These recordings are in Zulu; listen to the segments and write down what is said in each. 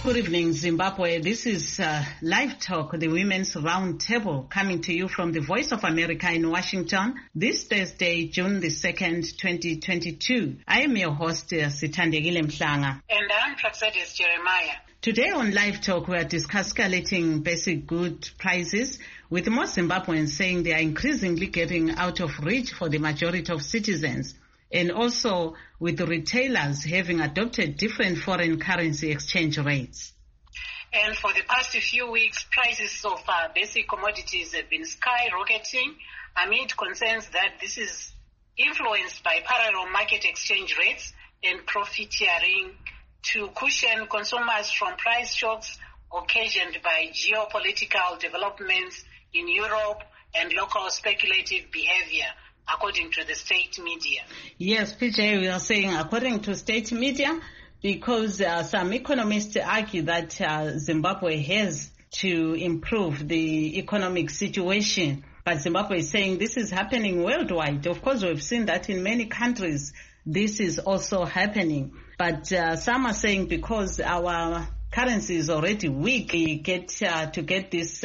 Good evening, Zimbabwe. This is Live Talk, the Women's Round Table, coming to you from the Voice of America in Washington, this Thursday, June the 2nd, 2022. I am your host, Sithandegile Mhlanga. And I'm Praxedis Jeremiah. Today on Live Talk, we are discussing escalating basic good prices, with most Zimbabweans saying they are increasingly getting out of reach for the majority of citizens, and also with retailers having adopted different foreign currency exchange rates. And for the past few weeks, prices of basic commodities have been skyrocketing amid concerns that this is influenced by parallel market exchange rates and profiteering to cushion consumers from price shocks occasioned by geopolitical developments in Europe and local speculative behavior, according to the state media. Yes, PJ, we are saying according to state media, because some economists argue that Zimbabwe has to improve the economic situation. But Zimbabwe is saying this is happening worldwide. Of course, we've seen that in many countries, this is also happening. But some are saying because our currency is already weak, we get to get this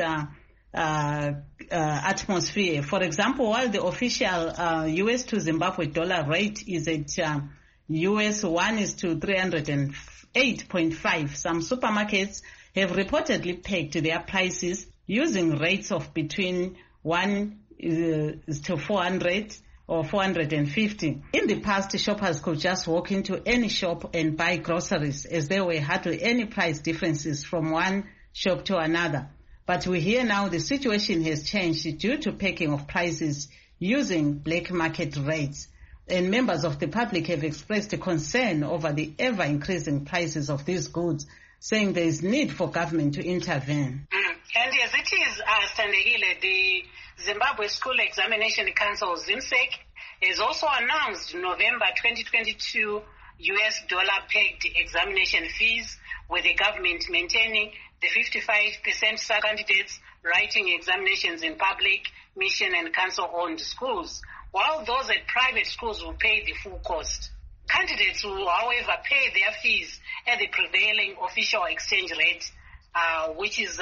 atmosphere. For example, while the official US to Zimbabwe dollar rate is at US 1 is to 308.5, some supermarkets have reportedly pegged their prices using rates of between 1 is to 400 or 450. In the past, shoppers could just walk into any shop and buy groceries, as there were hardly any price differences from one shop to another. But we hear now the situation has changed due to pegging of prices using black market rates. And members of the public have expressed a concern over the ever-increasing prices of these goods, saying there is need for government to intervene. And as it is, Sandegile, the Zimbabwe School Examination Council, ZIMSEC, has also announced November 2022 US dollar-pegged examination fees, with the government maintaining the 55% candidates writing examinations in public, mission and council-owned schools, while those at private schools will pay the full cost. Candidates will, however, pay their fees at the prevailing official exchange rate, which is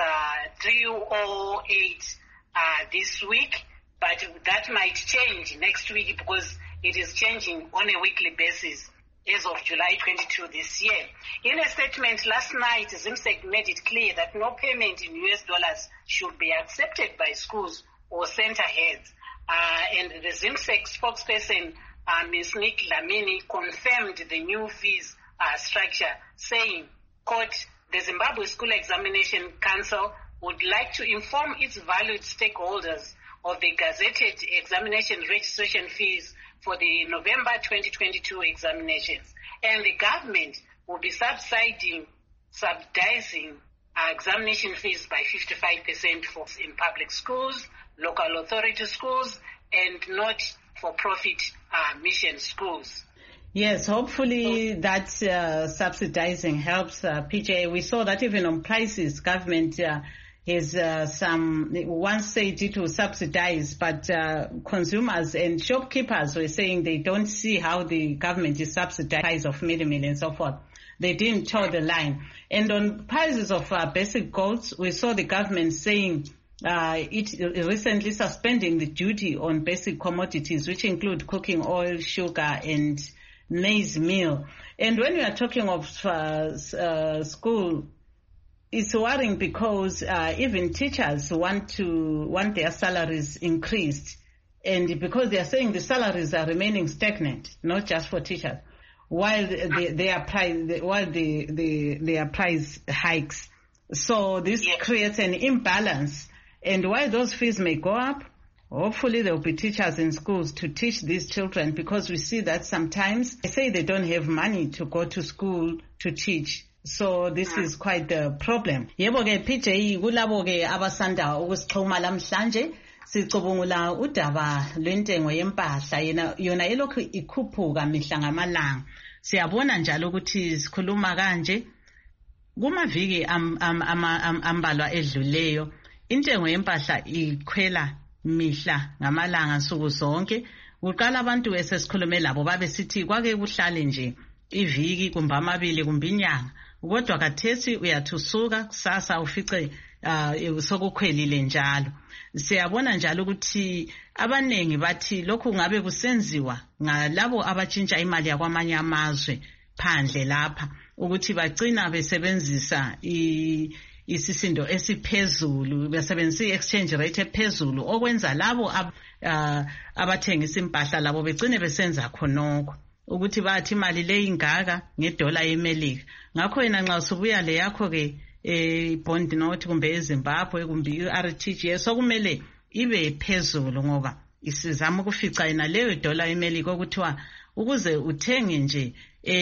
308 this week, but that might change next week because it is changing on a weekly basis as of July 22 this year. In a statement last night, ZIMSEC made it clear that no payment in US dollars should be accepted by schools or center heads. And the ZIMSEC spokesperson, Ms. Nick Lamini, confirmed the new fees structure, saying, quote, the Zimbabwe School Examination Council would like to inform its valued stakeholders of the gazetted examination registration fees for the November 2022 examinations, and the government will be subsidizing examination fees by 55% for in public schools, local authority schools, and not-for-profit mission schools. Yes, hopefully that subsidizing helps, PJ. We saw that even on prices, government has once said it will subsidize, but consumers and shopkeepers were saying they don't see how the government is subsidizing price of meal and so forth. They didn't toe the line. And on prices of basic goods, we saw the government saying it recently suspending the duty on basic commodities, which include cooking oil, sugar, and maize meal. And when we are talking of school, it's worrying because even teachers want their salaries increased, and because they are saying the salaries are remaining stagnant, not just for teachers, while their price hikes. So this creates an imbalance, and while those fees may go up, hopefully there will be teachers in schools to teach these children, because we see that sometimes they say they don't have money to go to school to teach. So this is quite the problem. Yebo ke PJ, kulabo ke abasanda ukusixhuma lamhlanje sicubungula udaba lwentengo yempahla yona elokhu ikhuphuka mihla ngamalanga. Siyabona njalo ukuthi sikhuluma kanje kumaviki ambalwa edluleyo intengo yempahla ikhwela mihla ngamalanga nsuku zonke. Uqala abantu esesikhulume labo babe sithi kwake kuhlale nje iviki kumbe amabili kumbe inyanga kodwa kathesi uyathusuka kusasa ufice sokukhwelile njalo. Siyabona njalo ukuthi abanengi bathi lokhu ngabe kusenziwa ngalabo abatshintsha imali yakwamanye amazwe phandle lapha ukuthi bagcina besebenzisa isisindo esiphezulu, besebenzisa i-exchange rate ephezulu okwenza labo abathengisa impahla labo begcine besenza khonokho ukuthi bathi imali le ingaka ngedola yeMelika. Ngakho yena nxa usubuya le yakho ke bond note kumbe eZimbabwe kumbe i-RTGS sokumele ibe phezulu ngoba isizama ukufica yena leyo dola yeMelika okuthiwa ukuze uthenge nje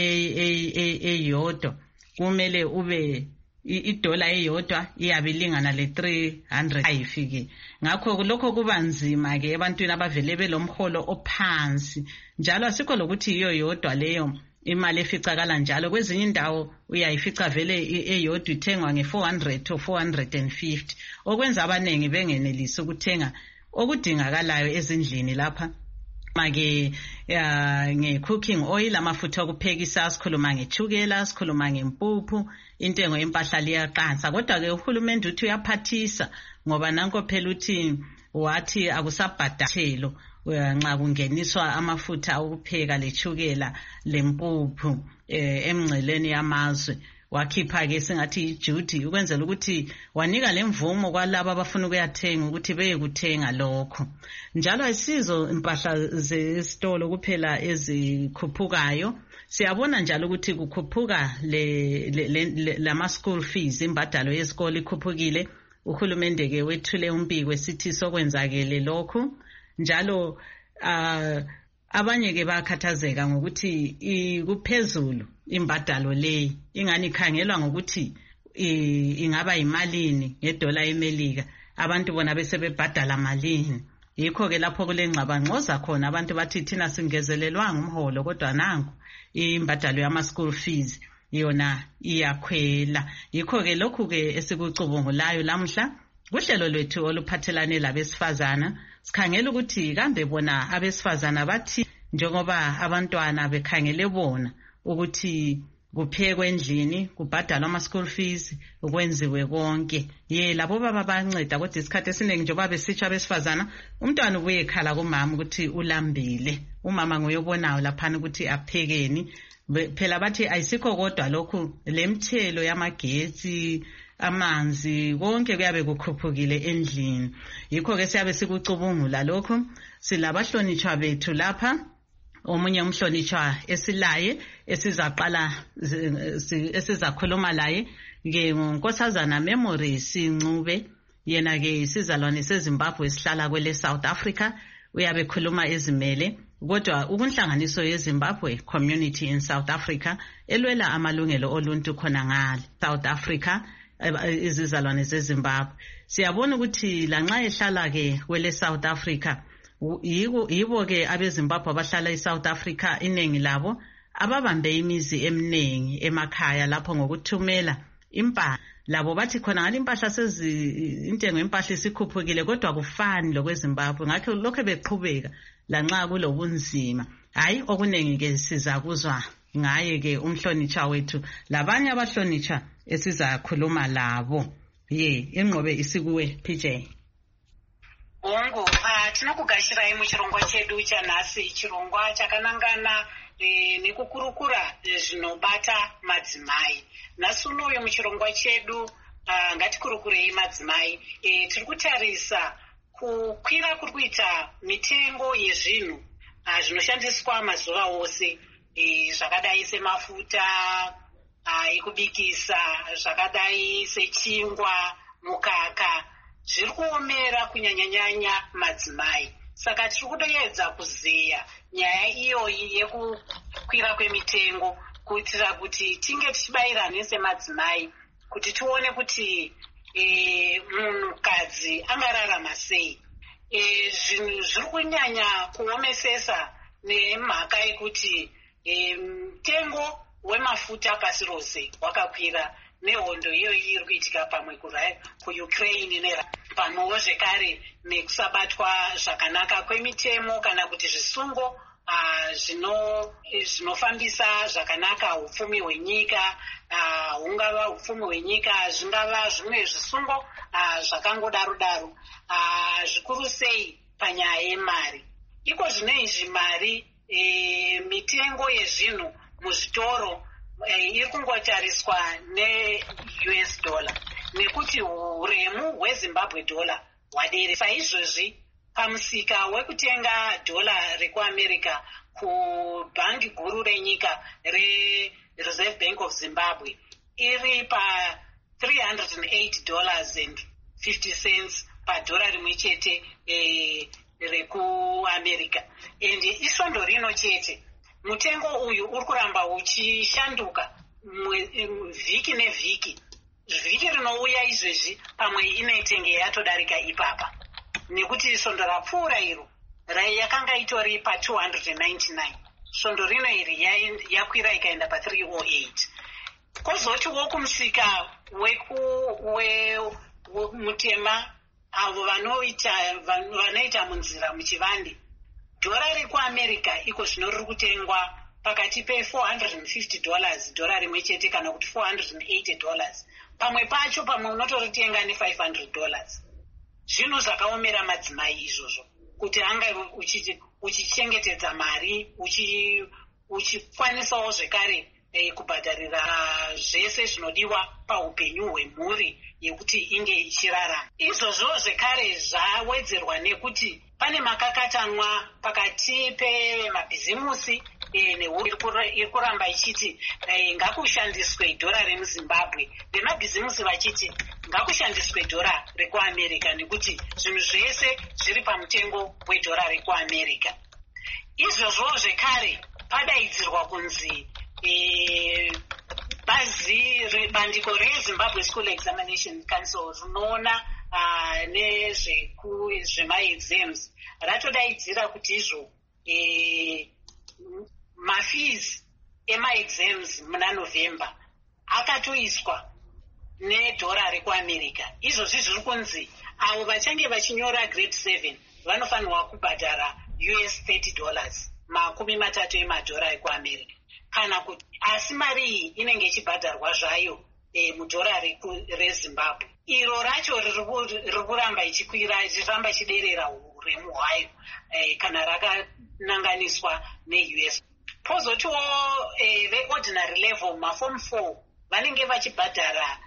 eyodwa kumele ube idola eyodwa iyabilingana le 300 ayifike. Ngakho lokho kuba nzima ke ebantwini abavele belomholo ophansi, njalo asikho lokuthi iyo yodwa leyo imali eficakala njalo. Kwezinye indawo uyayifica vele eyodwa ithengwa nge400 to 450 okwenza abanengi bengenelisi ukuthenga okudingakalayo ezindlini lapha. Make nge-cooking oil, amafutha okuphekisa, sikhuluma ngechukela, sikhuluma ngempuphu, intengo yempahla liyaqansa. Kodwa-ke uhulumende uthi uyaphathisa ngoba nanko phela uthi wathi akusabhadathelo nxa kungeniswa amafutha okupheka lechukela lempuphu emngceleni yamazwe. Wakhipha-ke singathi ijudy ukwenzela ukuthi wanika lemvumo kwalabo abafuna ukuyathenga ukuthi beye kuthenga lokho. Njalo ayisizo impahla zesitolo kuphela ezikhuphukayo, siyabona njalo ukuthi kukhuphuka lama-school fees, imbadalo yesikole ikhuphukile. Uhulumende-ke wethule umbiko esithi sokwenzakele lokhu. Njalo abanye-ke bakhathazeka ngokuthi kuphezulu imbadalo leyi, ingani ikhangelwa ngokuthi ingaba yimalini ngedola yeMelika, abantu bona bese bebhadala malini. Yikho-ke lapho kulengxabangxoza khona abantu bathi thina singezelelwanga umholo kodwa nangu imbadalo yama-school fees yona iyakhwela. Yikho-ke lokhu-ke esikucubungulayo lamhla kuhlelo lwethu oluphathelane labesifazana, sikhangela ukuthi kambe bona abesifazana bathi njengoba abantwana bekhangele bona ukuthi kuphekwe endlini, kubhadalwa ama-school fees, ukwenziwe konke. Labo baba banceda kodwa isikhathi esiningi njengoba besitsha abesifazana umntwana ubuye ekhala kumama ukuthi ulambile. Umama nguye obonayo laphana ukuthi aphekeni. Phela bathi ayisikho kodwa lokhu lemthelo yamagetsi, amanzi, konke kuyabe kukhuphukile endlini. Yikho-ke siyabe sikucubungula lokhu. Silabahlonitshwa bethu lapha. Omunye umhlonitshwa esilaye esizakhuluma laye ke nguNkosazana Memory Sincube. Yena-ke isizalwane seZimbabwe esihlala kwele South Africa, uyabe khuluma ezimele kodwa ukunhlanganiso yeZimbabwe Community in South Africa elwela amalungelo oluntu khona ngale South Africa, izizalwane zeZimbabwe. Siyabona ukuthi lanxa ehlala-ke kwele South Africa yibo-ke abeZimbabwe abahlala eSouth Africa iningi labo ababambe imizi eminingi emakhaya lapho ngokuthumela impahla. Labo bathi khona ngale impahla intengo yempahla isikhuphukile kodwa kufani lokweZimbabwe. Ngakho lokho beqhubeka lanxa kulobunzima. Hayi okuningi-ke sizakuzwa ngaye-ke umhlonitshwa wethu labanye abahlonitshwa esizakhuluma labo. Ingqobe isikuwe PJ. Hongu, tinokugashirai muchirongwa chedu chanhasi, chirongwa chakanangana nekukurukura zvinobata madzimai. Nhasi unoyu muchirongwa chedu ngatikurukurei madzimai. Tiri kutarisa kukwira kuri kuita mitengo yezvinhu zvinoshandiswa mazuva ose, zvakadai semafuta ekubikisa, zvakadai sechingwa, mukaka, zviri kuomera kunyanya-nyanya madzimai. Saka tiri kutoedza kuzeya nyaya iyoyi yekukwira kwemitengo kuitira kuti tinge tichibayirana semadzimai kuti tione kuti munhukadzi angararama sei. Zvinhu zviri kunyanya kuomesesa nemhaka yekuti mutengo wemafuta pasi rose wakakwira nehondo iyoyi iri kuitika pamwe kuUkraine pamwewo zvekare nekusabatwa zvakanaka kwemitemo kana kuti zvisungo zvinofambisa zvakanaka upfumi hwenyika hungava upfumi hwenyika, zvingava zvimwe zvisungo zvakangodaro-daro, zvikuru sei panyaya yemari. Iko zvino izvi mari, mitengo yezvinhu muzvitoro iri kungotariswa ne-US dollar, nekuti uremu hweZimbabwe dollar hwadere. Saizvozvi pamusika wekutenga dhola rekuAmerica kubhangi guru renyika reReserve Bank of Zimbabwe iri pa $308.50 padhora rimwe chete rekuAmerica. And isvondo rino chete mutengo uyu uri kuramba uchishanduka vhiki nevhiki. Vhiki rinouya izvezvi pamwe inetenge yatodarika ipapa, nekuti svondo rapfuura iro yakanga itori pa 299. Svondo rino iri yakwira ikaenda pa 308. Kozotiwo kumusika mutema avo vanoita munzira muchivande, dhora rekuAmerica iko zvino riri kutengwa pakati pe$450 dhora rimwe chete kana kuti $480. Pamwe pacho pamwe unotoritenga ne$500. Zvinhu zvakaomera madzimai izvozvo, kuti anga uchichengetedza mari, uchikwanisawo zvekare kubhadharira zvese zvinodiwa paupenyu hwemhuri yekuti inge ichirarama. Izvozvo zvekare zvawedzerwa nekuti pane makakatanwa pakati pemabhizimusi nehurumende iri kuramba ichiti ngakushandiswe dhora remuZimbabwe, vemabhizimusi vachiti ngakushandiswe dhora rekuAmerica nekuti zvinhu zvese zviri pamutengo wedhora rekuAmerica. Izvozvo zvekare padaidzirwa kunzi bandiko reZimbabwe School Examination Council rinoona nezvemaexams ratodaidzira kuti izvo mafees emaexams muna November akatoiswa nedhora rekuAmerica. Izvozvi zviri kunzi avo vachange vachinyora grade 7 vanofanirwa kubhadhara $30, $30 emadhora ekuAmerica. Kana kuti asi mari iyi inenge ichibhadharwa zvayo mudhora reZimbabwe. Iro racho riri kuramba ichikwira, richiramba ichiderera uremu hwayo kana rakananganiswa neUS. Pozotiwo veordinary level maform 4 vanenge vachibhadhara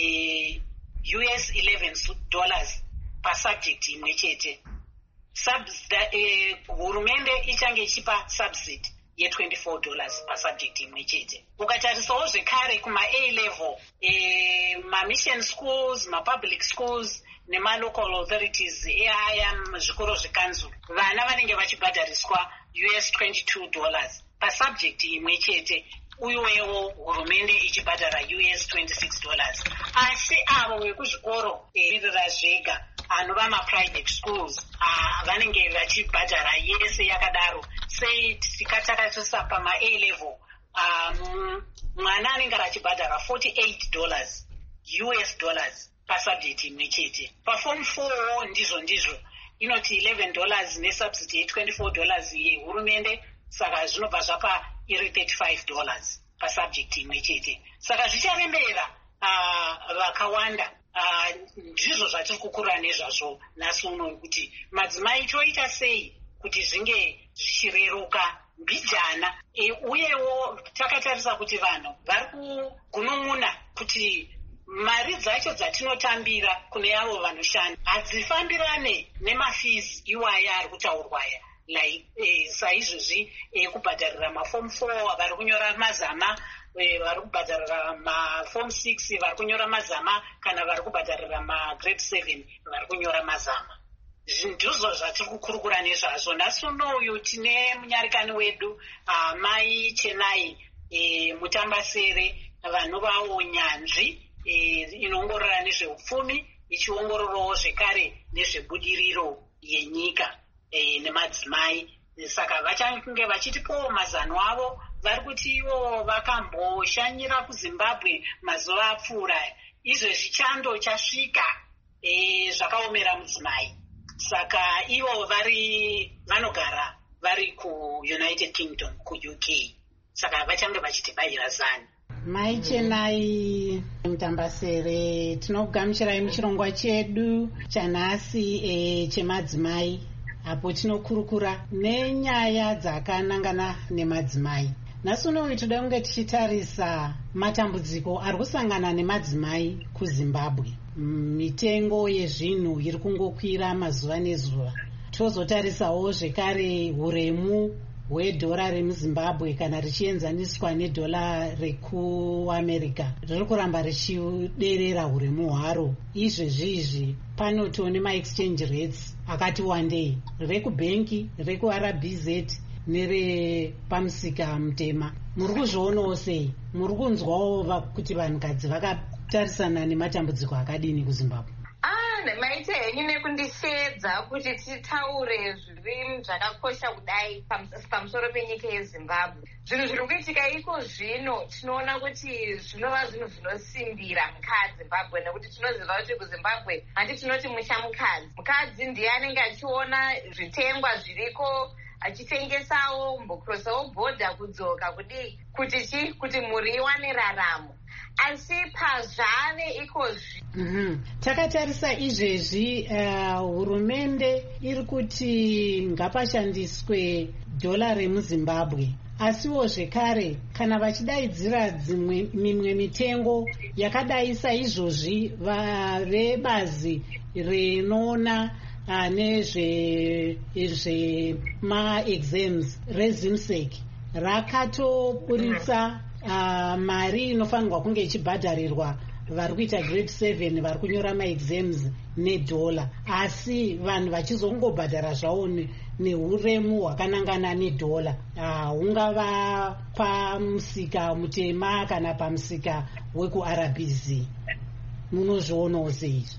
$11 pasubject imwe chete. Hurumende ichange ichipa subsidy $24 pasubject imwe chete. Ukatarisawo zvekare kuma-A level, ma-mission schools, ma-public schools nema-local authorities aya zvikoro zvekanzuru, vana vanenge vachibhadhariswa $22 pasubject imwe chete, uyewo hurumende ichibhadhara $26. Asi avo vekuzvikoro irira zvega anova ma-private schools vanenge vachibhadhara yese yakadaro. Sei tikatarisisa pama-A level mwana anenge achibhadhara $48 pasubject imwe chete. Paform 4 ndizvo inoti $11 nesubsidy $24 yehurumende, saka zvinobva zvapa iri $35 pasubject imwe chete. Saka zvicharembera vakawanda. Ndizvo zvatiri kukura nezvazvo nhasi uno, kuti madzimai toita sei kuti zvinge zvichireruka mbijana. Uyewo takatarisa kuti vanhu vari kugunun'una kuti mari dzacho dzatinotambira kune avo vanoshanda hadzifambirane nemafees iwaya ari kutaurwa aya. Saizvozvi kubhadharira maform 4 vari kunyora mazama, vari kubhadharira maform 6 vari kunyora mazama, kana vari kubhadharira magrade 7 vari kunyora mazama. Ndizvo zvatiri kukurukura nezvazvo. Nhasi unoyu tine munyarikani wedu Mai Chenai Mutambasere, vanovawo nyanzvi inoongorora nezveupfumi, ichiongororawo zvekare nezvebudiriro yenyika nemadzimai. Saka vachange vachitipowo mazano avo, vari kuti ivo vakamboshanyira kuZimbabwe mazuva apfuura, izvezvi chando chasvika zvakaomera mudzimai. Saka ivo vanogara vari kuUnited Kingdom, kuUK. Saka vachange vachitibayira zani. Maichenai Mutambasere, tinokugamuchirai muchirongwa chedu chanhasi chemadzimai, apo tinokurukura nenyaya dzakanangana nemadzimai. Nhasi unowu toda kunge tichitarisa matambudziko ari kusangana nemadzimai kuZimbabwe. Mitengo yezvinhu iri kungokwira mazuva nezuva. Tozotarisawo zvekare uremu hwedhora remuZimbabwe kana richienzaniswa nedhora rekuAmerica riri kuramba richiderera uremu hwaro. Izvezvizvi panoto nemaexchange rates akati wandei, rekubhenki, rekuRBZ nerepamusika mutema. Muri kuzvionawo sei? Muri kunzwawo kuti vanhukadzi vakatarisana nematambudziko akadini kuZimbabwe? Maite henyu nekundisvedza kuti titaure zviri zvakakosha kudai pamusoro penyika yeZimbabwe. Zvinhu zviri kuitika iko zvino tinoona kuti zvinova zvinhu zvinosimbira mukaZimbabwe, nekuti tinoziva kuti kuZimbabwe handi tinoti musha mukadzi. Mukadzi ndiye anenge achiona zvitengwa zviriko, achitengesawo, kumbokurosawo bhodha kudzoka kuti mhuri iwane raramo. Asi pazvave ikozvi takatarisa izvezvi hurumende iri kuti ngapashandiswe dhora remuZimbabwe, asiwo zvekare kana vachidaidzira mimwe mitengo yakadai saizvozvi, vebazi rinoona nezvemaexams reZimsec rakatoburitsa mari inofanirwa kunge ichibhadharirwa vari kuita grade 7 vari kunyora maexams nedhora, asi vanhu vachizongobhadhara zvavo neuremu hwakanangana nedhora, hungava pamusika mutema kana pamusika wekuRBZ. Munozvionawo seizvi?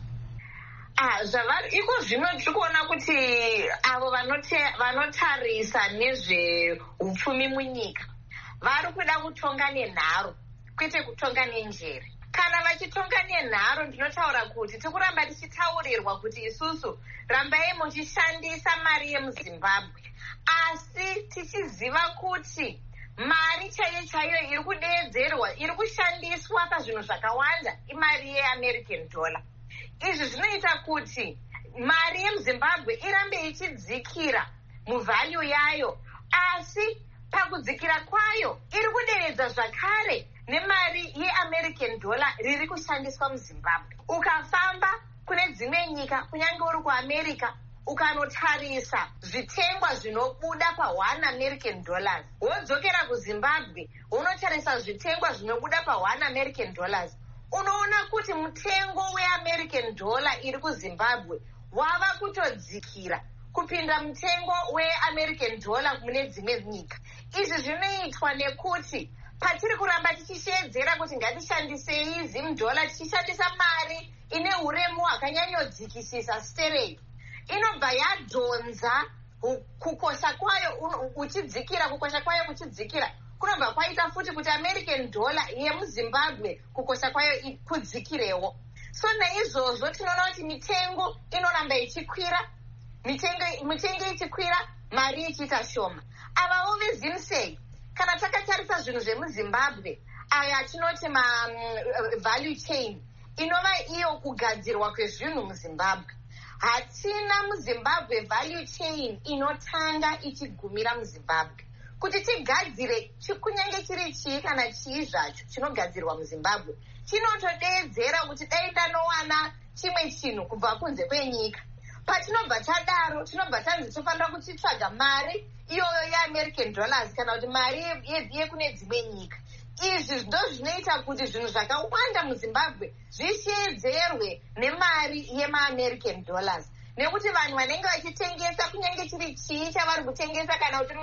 Iko zvino tiri kuona kuti avo vanotarisa nezveupfumi munyika vari kuda kutonga nenharo kwete kutonga nenjere. Kana vachitonga nenharo, ndinotaura kuti tikuramba tichitaurirwa kuti isusu rambai muchishandisa mari yemuZimbabwe, asi tichiziva kuti mari chaiyo chaiyo iri kudeedzerwa, iri kushandiswa pazvinhu zvakawanda imari yeAmerican dollar. Izvi zvinoita kuti mari yemuZimbabwe irambe ichidzikira muvalue yayo, asi pakudzikira kwayo iri kuderedza zvakare nemari yeAmerican dollar riri kushandiswa muZimbabwe. Ukafamba kune dzimwe nyika, kunyange uri kuAmerica, ukanotarisa zvitengwa zvinobuda pa1 American dollars, wodzokera kuZimbabwe unotarisa zvitengwa zvinobuda pa1 American dollars, unoona kuti mutengo weAmerican dollar iri kuZimbabwe wava kutodzikira kupinda mutengo weAmerican dollar mune dzimwe nyika. Izvi zvinoitwa nekuti patiri kuramba tichishedzera kuti ngatishandisei ZimDollar, tichishandisa mari ine uremu hwakanyanyodzikisisa sterei, inobva yadhonza kukosha kwayo uchidzikira, kukosha kwayo kuchidzikira kunobva kwaita futi kuti American dollar yemuZimbabwe kukosha kwayo kudzikirewo. So naizvozvo tinoona kuti mitengo inoramba ichikwira, mitengo ichikwira, mari ichiita shoma. Avawo veZimsec, kana takatarisa zvinhu zvemuZimbabwe, aya tinoti value chain, inova iyo kugadzirwa kwezvinhu muZimbabwe. Hatina muZimbabwe value chain inotanga ichigumira muZimbabwe. Kuti tigadzire kunyange chiri chii kana chii zvacho chinogadzirwa muZimbabwe, chinotodeedzera kuti dai ndanowana chimwe chinhu kubva kunze kwenyika. Patinobva tadaro, tinobva tanzi tofanira kuchitsvaga mari iyoyo yeAmerican dollars kana kuti mari yekune dzimwe nyika. Izvi ndo zvinoita kuti zvinhu zvakawanda muZimbabwe zvisheedzerwe nemari yemaAmerican dollars, nekuti vanhu vanenge vachitengesa kunyange chiri chii chavari kutengesa, kana kuti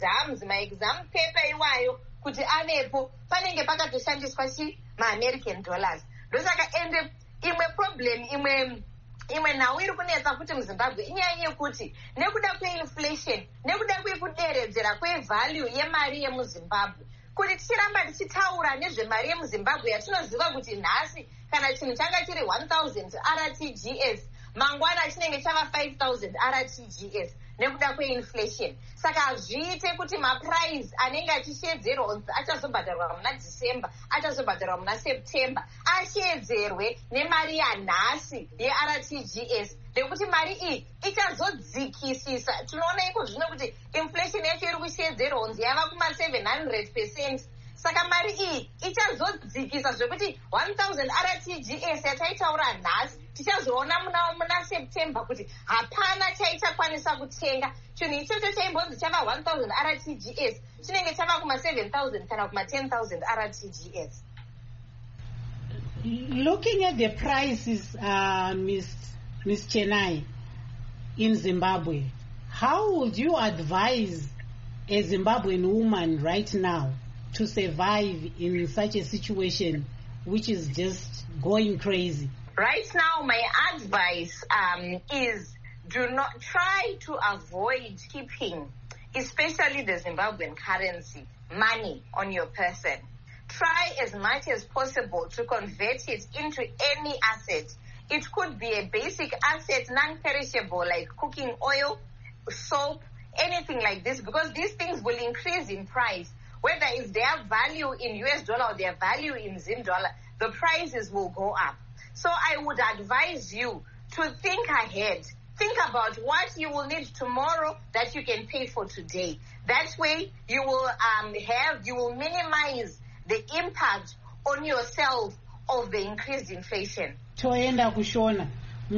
maexam paper iwayo kuti avepo, panenge pakatoshandiswa maAmerican dollars. Ndosaka ende imwe problem, imwe nhau iri kunetsa futi muZimbabwe inyaya yekuti nekuda kweinflation, nekuda kwekuderedzera kwevalue yemari yemuZimbabwe, kuti tichiramba tichitaura nezvemari yemuZimbabwe yatinoziva kuti nhasi kana chinhu changa chiri 1000 RTGS, mangwana chinenge chava 5000 RTGS. nekuda kweinflation. Saka zviite kuti maprice anenge achishedzerwa achazobhadharwa muna December, achazobhadharwa muna September, ashedzerwe nemari yanhasi yeRTGS. Nekuti mari iyi ichazodzikisisa. Tinoona iko zvino kuti inflation yacho iri kushedzerwa yava kuma700%. Saka mari iyi ichazodzikisa zvekuti 1000 RTGS yataitaura nhasi tichazoona muna September kuti hapana chaichakwanisa kutenga. Chinhu ichocho chaimbonzi chava 1000 RTGS chinenge chava kuma7,000 kana kuma10,000 RTGS. Looking at the prices, Ms. Chenai, in Zimbabwe, how would you advise a Zimbabwean woman right now to survive in such a situation which is just going crazy? Right now, my advice is do not try to avoid keeping, especially the Zimbabwean currency, money on your person. Try as much as possible to convert it into any asset. It could be a basic asset, non-perishable, like cooking oil, soap, anything like this, because these things will increase in price. Whether it's their value in US dollar or their value in Zim dollar, the prices will go up. So I would advise you to think ahead. Think about what you will need tomorrow that you can pay for today. That way you will minimize the impact on yourself of the increased inflation. Toenda kushona.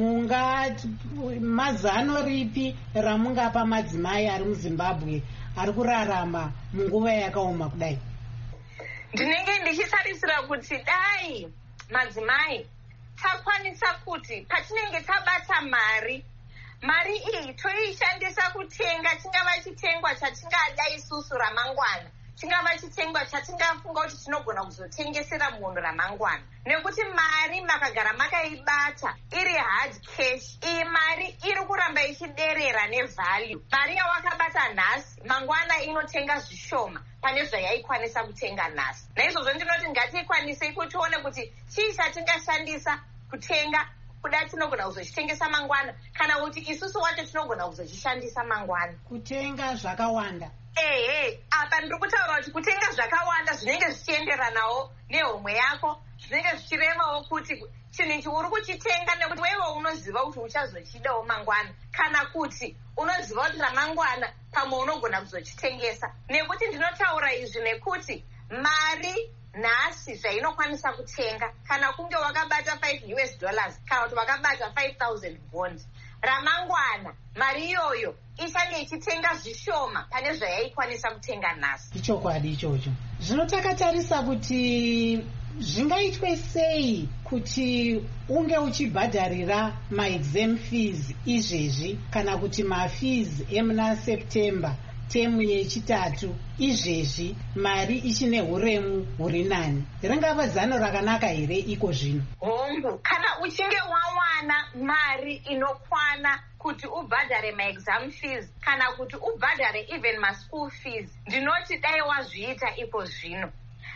Mazano ripi ramungapa madzimai ari muZimbabwe ari kurarama munguva yakaoma kudai? Ndinenge ndichisarisira kuti dai madzimai takwanisa kuti patinenge tabata mari iyi toishandisa kutenga chingava chitengwa chatingada isusu ramangwana, chingava chitengwa chatingafunga kuti tinogona kuzotengesera munhu ramangwana. Nekuti mari makagara makaibata iri hard cash, iyi mari iri kuramba ichiderera nevalue. Mari yawakabata nhasi mangwana inotenga zvishoma pane zvayaikwanisa kutenga nhasi. Naizvozvo ndinoti ngatikwanisei kuti tione kuti chii chatingashandisa kutenga kuda tinogona kuzochitengesa mangwana, kana kuti isusu wacho tinogona kuzochishandisa mangwana kutenga zvakawanda. Apa ndiri kutaura kuti kutenga zvakawanda zvinenge zvichienderanawo nehomwe yako, zvinenge zvichirevawo kuti chinhu ichi uri kuchitenga nekuti wewe unoziva kuti uchazochidawo mangwana, kana kuti unoziva kuti ramangwana pamwe unogona kuzochitengesa. Nekuti ndinotaura izvi nekuti mari nhasi zvainokwanisa kutenga, kana kunge wakabata $5 kana kuti wakabata 5,000 bond, ramangwana mari iyoyo ichange ichitenga zvishoma pane zvayaikwanisa kutenga nhasi. Ichokwadi ichocho. Zvino takatarisa kuti zvingaitwe sei kuti unge uchibhadharira ma-exam fees izvezvi kana kuti ma-fees emuna September temu yechitatu izvezvi mari ichine huremu huri nani? Ringava zano rakanaka here iko zvino? Hongu, kana uchinge wawana mari inokwana kuti ubhadhare ma-exam fees kana kuti ubhadhare even ma-school fees, ndinoti dai wazviita iko zvino.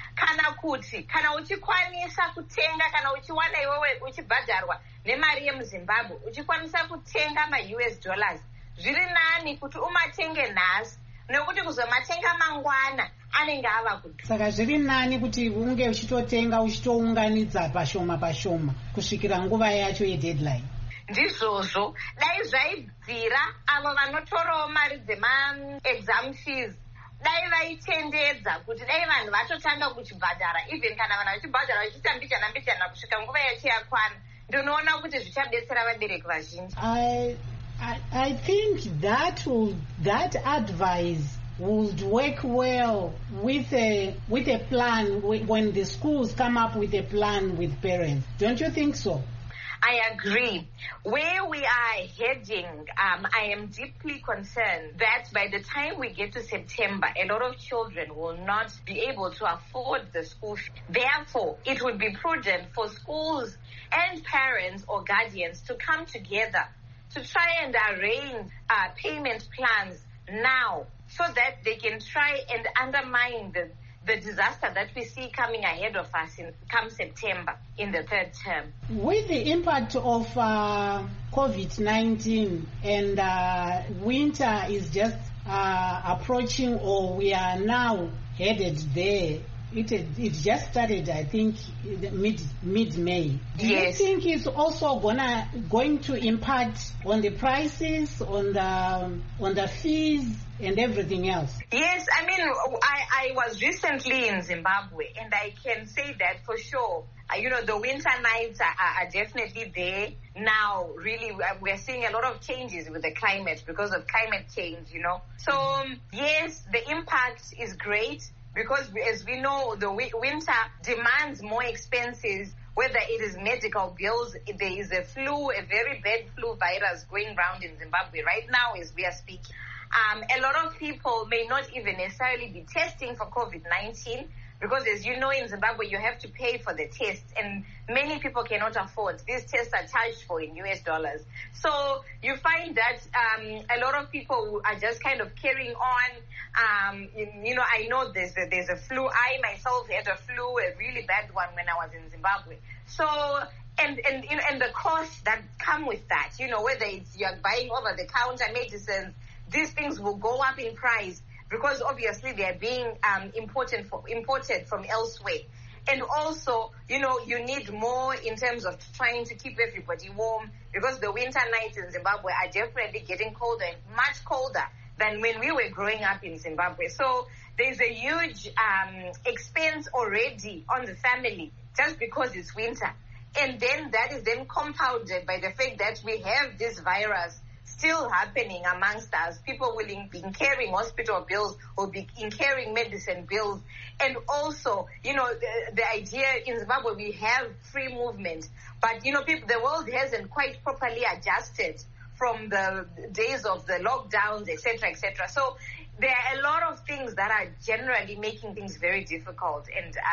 Kana uchikwanisa kutenga, kana uchiwana iwewe uchibhadharwa nemari yemuZimbabwe, uchikwanisa kutenga ma-US dollars, zviri nani kuti umatenge nhasi nekuti kuzomatenga mangwana anenge ava kuti. Saka zviri nani kuti unge uchitotenga uchitounganidza pashoma pashoma kusvikira nguva yacho yedeadline. Ndizvozvo dai zvaibvira avo vanotorawo mari dzema-exam fees, dai vaitendedza kuti dai vanhu vatotanga kuchibhadhara, even kana vanhu vachibhadhara vachiita mbichana kusvika nguva yacho yakwana, ndinoona kuti zvichabetsera vabereki vazhinji. I think that advice would work well with a plan when the schools come up with a plan with parents. Don't you think so? I agree. Where we are heading, I am deeply concerned that by the time we get to September, a lot of children will not be able to afford the school fee. Therefore, it would be prudent for schools and parents or guardians to come together to try and arrange payment plans now so that they can try and undermine the disaster that we see coming ahead of us come September in the third term. With the impact of COVID-19 and winter is just approaching, or we are now headed there. It just started, I think, mid-May. Do you think it's also going to impact on the prices, on the fees, and everything else? Yes, I mean, I was recently in Zimbabwe, and I can say that for sure. The winter nights are definitely there now. Really, we're seeing a lot of changes with the climate because of climate change, So, yes, the impact is great because, as we know, the winter demands more expenses, whether it is medical bills. There is a very bad flu virus going around in Zimbabwe right now as we are speaking. A lot of people may not even necessarily be testing for COVID-19 because, as you know, in Zimbabwe, you have to pay for the tests, and many people cannot afford. These tests are charged for in US dollars. So you find that a lot of people are just kind of carrying on. I know there's a flu. I myself had a flu, a really bad one when I was in Zimbabwe. So, and the costs that come with that, whether it's you're buying over-the-counter medicines, these things will go up in price because obviously they're being imported from elsewhere. And also, you need more in terms of trying to keep everybody warm because the winter nights in Zimbabwe are definitely getting colder, and much colder than when we were growing up in Zimbabwe. So there's a huge expense already on the family just because it's winter. And then that is then compounded by the fact that we have this virus still happening amongst us. People will be incurring hospital bills or be incurring medicine bills. And also, the idea in Zimbabwe, we have free movement. But, the world hasn't quite properly adjusted from the days of the lockdowns, etc., etc. So there are a lot of things that are generally making things very difficult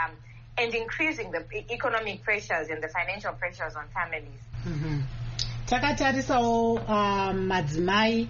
and increasing the economic pressures and the financial pressures on families. Mm-hmm. Takatarisawo madzimai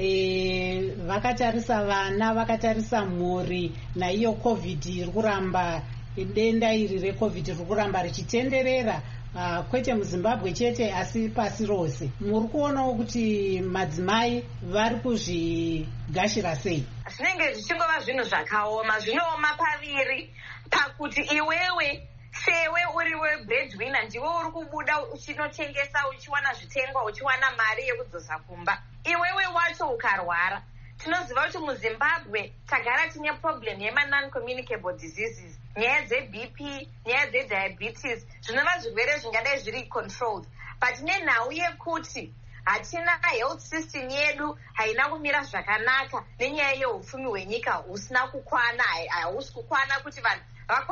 vakatarisa vana, vakatarisa mhuri, naiyo COVID iri kuramba, denda iri reCovid riri kuramba richitenderera, kwete muZimbabwe chete asi pasi rose. Muri kuonawo kuti madzimai vari kuzvigashira sei? Zvinenge zvichingova zvinhu zvakaoma, zvinooma paviri pakuti iwewe sewe uriwe breadwinner ndiwe uri kubuda uchinotengesa, uchiwana zvitengwa, uchiwana mari yekudzosa kumba. Iwewe wacho ukarwara, tinoziva kuti muZimbabwe tagara tine problem yema-non-communicable diseases, nyaya dzeBP, nyaya dzediabetes, zvinova zvirwere zvingadai zviri controlled. But nenhau yekuti hatina health system yedu haina kumira zvakanaka nenyaya yeupfumi hwenyika husina kukwana, hausi kukwana kuti vanhu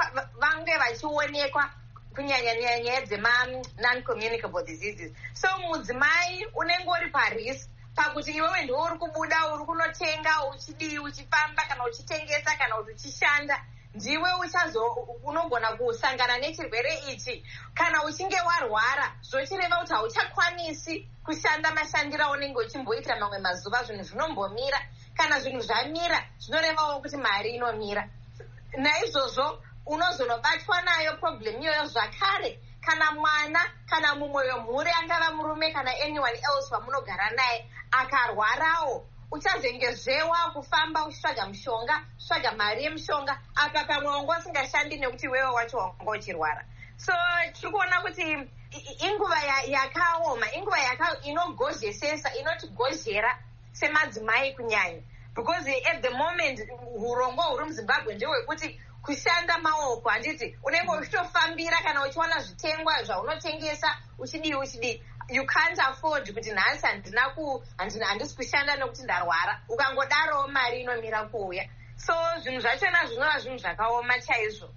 vange vachionekwa kunyanya nyaya dzema-non-communicable diseases. So mudzimai unenge uri parisk pakuti iwewe ndiwe uri kubuda, uri kunotenga, uchifamba kana uchitengesa kana kuti uchishanda, ndiwe unogona kusangana nechirwere ichi. Kana uchinge warwara, zvochireva kuti hauchakwanisi kushanda mashandiro aunenge uchimboita mamwe mazuva, zvinhu zvinombomira. Kana zvinhu zvamira, zvinorevawo kuti mari inomira. Naizvozvo unozonobatwa nayo problem iyoyo zvakare kana mwana kana mumwe wemhuri, angava murume kana anyone else wamunogara naye, akarwarawo uchazengezvewa kufamba uchitsvaga mushonga, uchitsvaga mari yemushonga, apa pamwe wanga usingashandi nekuti wewe wacho wanga uchirwara. So tiri kuona kuti inguva yakaoma, inguva inogozhesesa, inotigozhera semadzimai kunyanya. Because at the moment urongwa huri muZimbabwe ndehwekuti kushanda maoko, handiti unenge uchitofambira kana uchiwana zvitengwa zvaunotengesa uchidii. You can't afford kuti nhasi handisi kushanda nekuti ndarwara, ukangodarowo mari inomira kuuya. So zvinhu zvachona zvinova zvinhu zvakaoma chaizvo,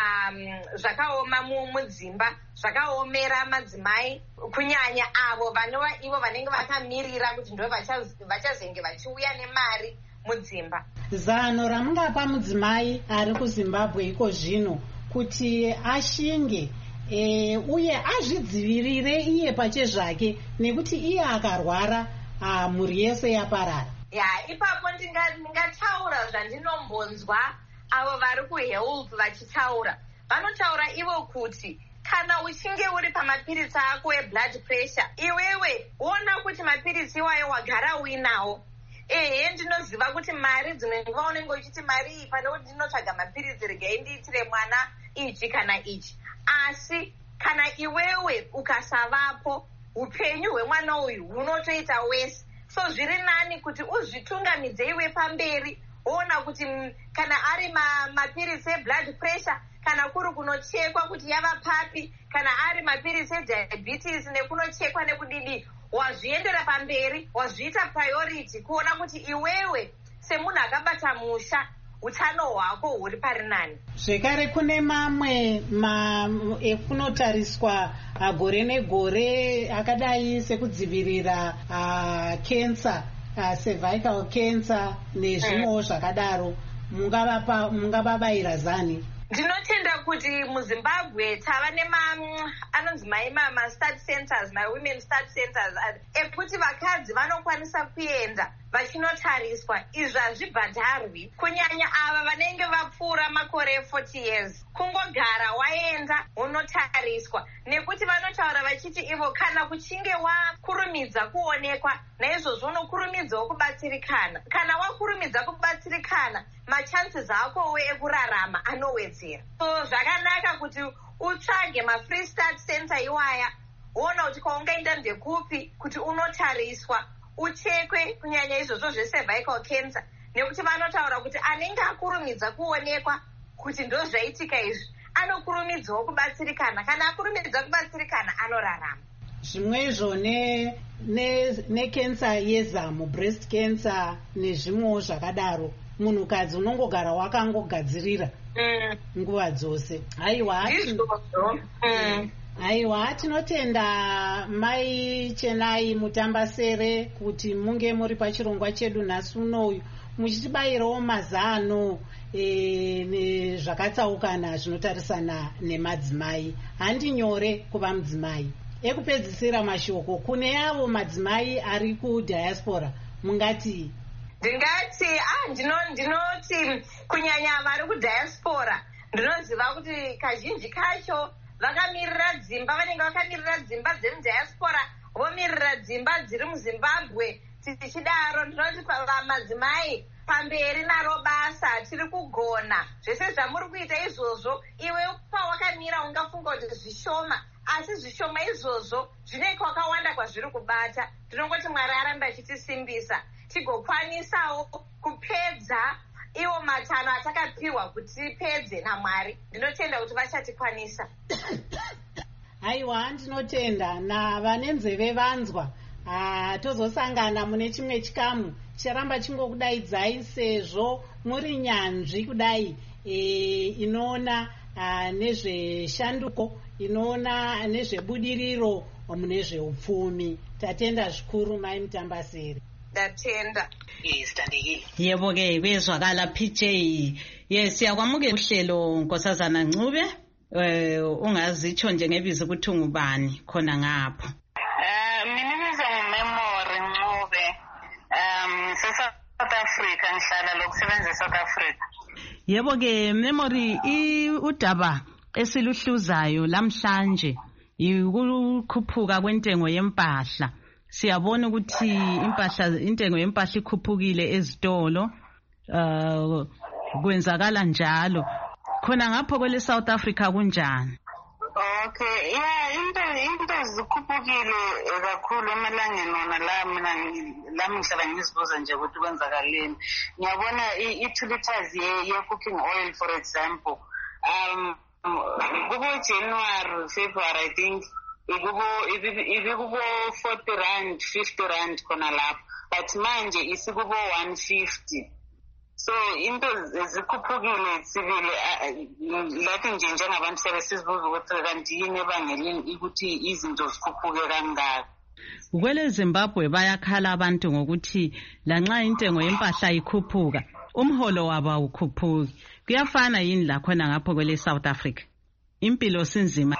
zvakaoma mudzimba, zvakaomera madzimai, kunyanya avo ivo vanenge vakamirira kuti ndo vachazenge vachiuya nemari mudzimba. Zano ramungapa mudzimai ari kuZimbabwe iko zvino kuti ashinge uye azvidzivirire iye pachezvake, nekuti iye akarwara mhuri yese yaparara? Ipapo ndingataura zvandinombonzwa avo vari kuhealth vachitaura, vanotaura ivo kuti kana uchinge uri pamapiritsi ako eblood pressure, iwewe ona kuti mapiritsi iwayo wagara uinawo. Ndinoziva kuti mari dzimwe nguva unenge uchiti mari iyi pane kuti ndinotsvaga mapiritsi regai ndiitire mwana ichi kana ichi. Asi kana iwewe ukasavapo, upenyu hwemwana uyu hunotoita wese. So zviri nani kuti uzvitungamidze iwe pamberi, woona kuti kana ari mapiritsi eblood pressure, kana kuri kunochekwa kuti yava papi, kana ari mapiritsi ediabetes nekunochekwa nekudidi, wazviendera pamberi, wazviita priority, kuona kuti iwewe semunhu akabata musha utano hwako huri pari nani. Zvekare kune mamwe ekunotariswa gore negore akadai sekudzivirira cancer, cervical cancer nezvimwewo zvakadaro, mungavabayira zani? Ndinotenda kuti muZimbabwe tava anonzi ma-stud centers, ma-women stud centers, ekuti vakadzi vanokwanisa kuenda vachinotariswa. Izvi hazvibhadharwi, kunyanya ava vanenge vapfuura makore 40 years. Kungogara waenda unotariswa, nekuti vanotaura vachiti ivo kana kuchinge wakurumidza kuonekwa, naizvozvo unokurumidzawo kubatsirikana. Kana wakurumidza kubatsirikana, machances ako ekurarama anowedzera. So zvakanaka kuti utsvage ma-free stud center iwaya, woona kuti kwaungaenda ndekupi kuti unotariswa, uchekwe kunyanya izvozvo zvecervical cancer, nekuti vanotaura kuti anenge akurumidza kuonekwa kuti ndozvaitika izvi anokurumidzawo kubatsirikana. Kana akurumidza kubatsirikana anorarama. Zvimwezvo nekensa yezamu, breast cancer nezvimwewo zvakadaro, munhukadzi unongogara wakangogadzirira nguva dzose. Haiwa, tinotenda Mai Chenai Mutambasere kuti munge muri pachirongwa chedu nhasi unoyu muchitibayirawo mazano nezvakatsaukana zvinotarisana nemadzimai. Handi nyore kuva mudzimai. Ekupedzisira mashoko kune avo madzimai ari kudiaspora, mungati? Ndingati ndinoti kunyanya vari kudiaspora, ndinoziva kuti kazhinji kacho vakamirira dzimba, vanenge vakamirira dzimba dzemudiaspora, vomirira dzimba dziri muZimbabwe. Tichidaro ndinoti madzimai pamberi naro basa, tiri kugona. Zvese zvamuri kuita izvozvo, iwe pawakamira ungafunga kuti zvishoma, asi zvishoma izvozvo zvine kwakawanda kwazviri kubata. Ndinongoti Mwari arambe achitisimbisa tigokwanisawo kupedza iwo matano atakapiwa kuti tipedze naMwari. Ndinotenda kuti vachatikwanisa. Haiwa, ndinotenda navane nzeve vanzwa. Tozosangana mune chimwe chikamu charamba chingokudaidzai sezvo muri nyanzvi kudai, inoona nezveshanduko, inoona nezvebudiriro mune zveupfumi. Tatenda zvikuru Mai Mutambaseri. Ndatenda. Yebo ke bezwakala PJ. Yes, siyakwamukela uhlelo Nkosazana Ncube. Ungazitsho nje ngebizo ukuthi ungubani khona ngapho. Mina ngizomemory Ncube. South Africa, ngihlala lokusebenza South Africa. Yebo ke memory udaba esiluhluzayo lamhlanje ukukhuphuka kwentengo yempahla. Siyabona ukuthi intengo yempahla ikhuphukile ezitolo, kwenzakala njalo. Khona ngapho kwele South Africa kunjani? Okay, into zikhuphukile kakhulu emalangeni wona la ngihlala ngizibuza nje ukuthi kwenzakaleni. Ngiyabona i-2 liters ye-cooking oil for example, kubo January, February, I think ibikubo 40 rand, 50 rand khona lapho, but manje isikubo 150. So into zikhuphukile sibili, lathi nje njengabantu siyabe ukuthi kanti yini ebangela ukuthi izinto zikhuphuke kangaka. Kwele Zimbabwe bayakhala abantu ngokuthi lanxa intengo yempahla ikhuphuka, umholo wabo awukhuphuki. Kuyafana yini la khona ngapho kwele South Africa? Impilo sinzima.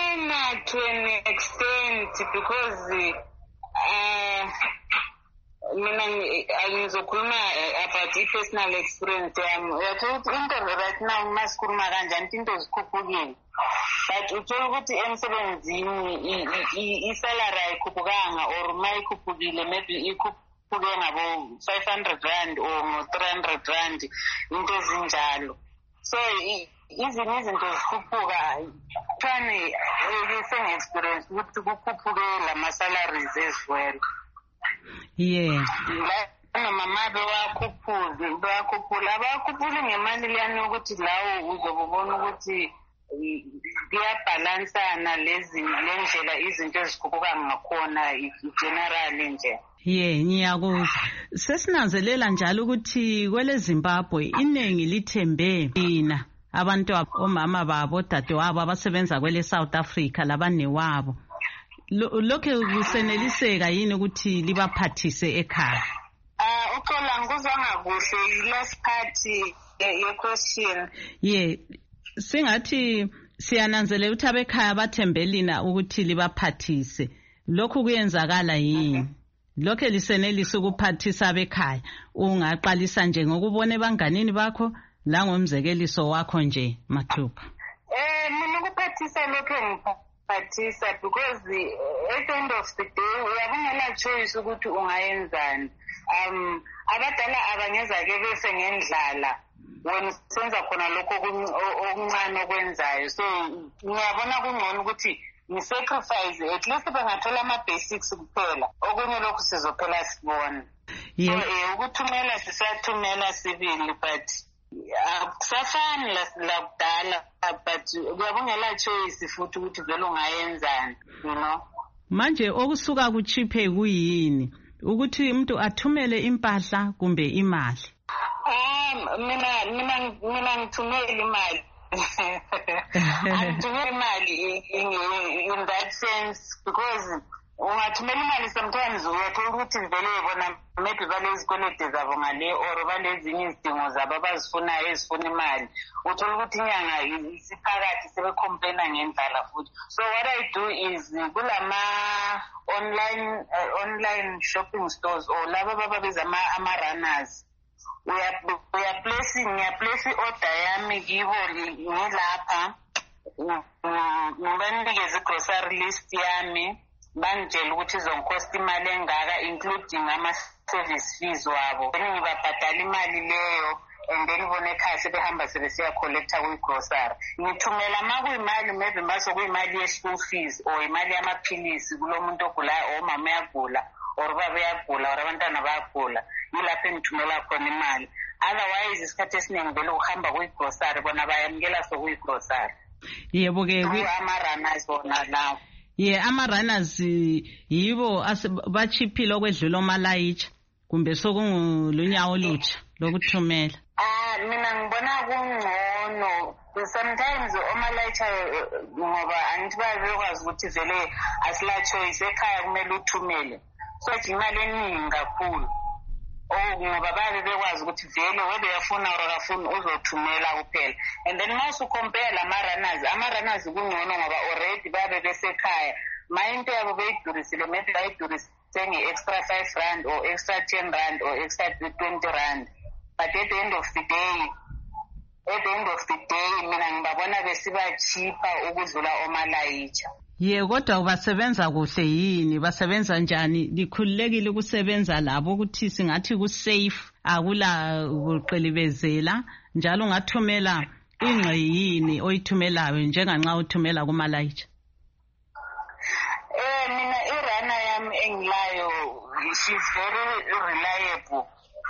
Kuyafana to an extent because mina angizokhuluma about i-personal experience yami. Uyathola ukuthi into right now masikhuluma kanjani into zikhuphukile, but uthola ukuthi emsebenzini i-salary ayikhuphukanga or ma ikhuphukile maybe ikhuphuke ngabo 500 rand or ngo 300 rand, into ezinjalo. So izinto zikhuphuka thani senge-experience ukuthi kukhuphuke lama-salaries as well. Yeah. Mama bewakhuphula abakhuphuli ngemali leyani ukuthi lawo uzobona ukuthi kuyabhalansana lendlela izinto ezikhuphuka ngakhona generally nje. Ngiyakuzwa. Sesinanzelela njalo ukuthi kwele Zimbabwe iningi lithembe ina abantu omama babo dadewabo abasebenza kwele South Africa labanewabo. Lokho kuseneliseka yini ukuthi libaphathise ekhaya? Uxola ngikuzwanga kuhle last part ye question. Singathi siyananzelela ukuthi abekhaya bathembelina ukuthi libaphathise. Lokhu kuyenzakala yini? Lokho lisenelisa ukuphathisa abekhaya. Ungaqalisa nje ngokubona ebanganini bakho la ngomzekeliso wakho nje Mathupha. Mina ukuphathisa lokho ngiphathisa because at the end of the day uyabungela choice ukuthi ungayenzani. Abadala abangeza ke bese ngendlala wena senza khona lokho okuncane okwenzayo. So ngiyabona kungcono ukuthi ngisacrifice at least bangathola ama-basics kuphela, okunye lokhu sizophela sibona. So ukuthumela sisathumela sibili but akusafani lakudala, but kuyabungela choice futhi ukuthi vele ungayenzani, you know. Manje okusuka kuchiphe kuyini ukuthi umuntu athumele impahla kumbe imali? Mina ngithumela imali. Angithumela imali in that sense because ungathumela imali sometimes uyathola ukuthi vele bona maybe balezikwelede zabo ngale or balezinye izidingo zabo abazifunayo ezifuna imali. Uthola ukuthi inyanga isiphakathi sebecomplaina ngendlala futhi. So what I do is kulama online shopping stores or laba bababiza ama-runners. Ngiyaplace i-order yami kibo ngilapha ngibanikeza i-grocery list yami, bangitshela ukuthi izongikosta imali engaka including ama-service fees wabo. Then ngibabhadala imali leyo and then bona ekhaya sebehamba sebesiya collecta kwi-grocery. Ngithumela ma kuyimali maybe mase kuyimali ye-school fees or imali yamaphilisi kulo muntu ogulayo or umama uyagula or ubaba uyagula or abantwana bayagula, yilapho engithumela khona imali. Otherwise isikhathi esiningi vele ukuhamba kwi-grocery bona bayamukela sokuyi-grocery. Yebo-ke ama-runners bona lawo. Ama-runners yibo bachiphile okwedlula omalayitsha kumbe sokungulunyawo olutsha lokuthumela? Mina ngibona kungcono. Sometimes omalayitsha ngoba angithi bayakwazi ukuthi vele asila choice ekhaya kumele uthumele. So imali eningi kakhulu. Ngoba babe bekwazi ukuthi vele webe uyafuna or akafuni uzothumela kuphela. And then mase ucompare ama-runners kungcono ngoba already babe besekhaya. Into yabo beyidurisile maybe bayidurise nge-extra 5 rand or extra 10 rand or extra 20 rand. But at the end of the day mina ngibabona besiba cheaper ukudlula omalayitsha. Kodwa basebenza kuhle yini? Basebenza njani? Likhululekile ukusebenza labo ukuthi singathi ku-safe, akula kuqilibezela, njalo ungathumela ingxe yini oyithumelayo njenganxa uthumela kumalayitsha? Mina irana yami engilayo, she's very reliable.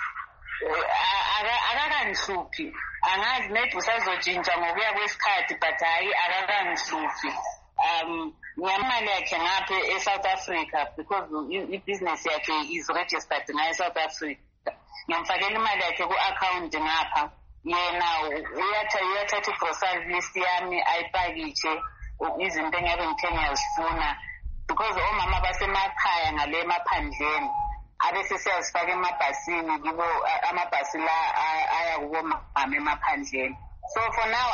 Akakangihluphi. Angazi maybe usazotshintsha ngokuya kwesikhathi but hayi akakangihluphi. Ngiyamali yakhe ngapha e-South Africa because i-business yakhe is registered ngae-South Africa. Ngiyamfakela imali yakhe ku-account ngapha. Yena uyathatha i-grocery list yami ayipakitshe izinto engabe ngithe ngiyazifuna because omama basemakhaya ngale emaphandleni abese siyazifaka emabhasini kibo amabhasi la aya kubo mama emaphandleni. So for now,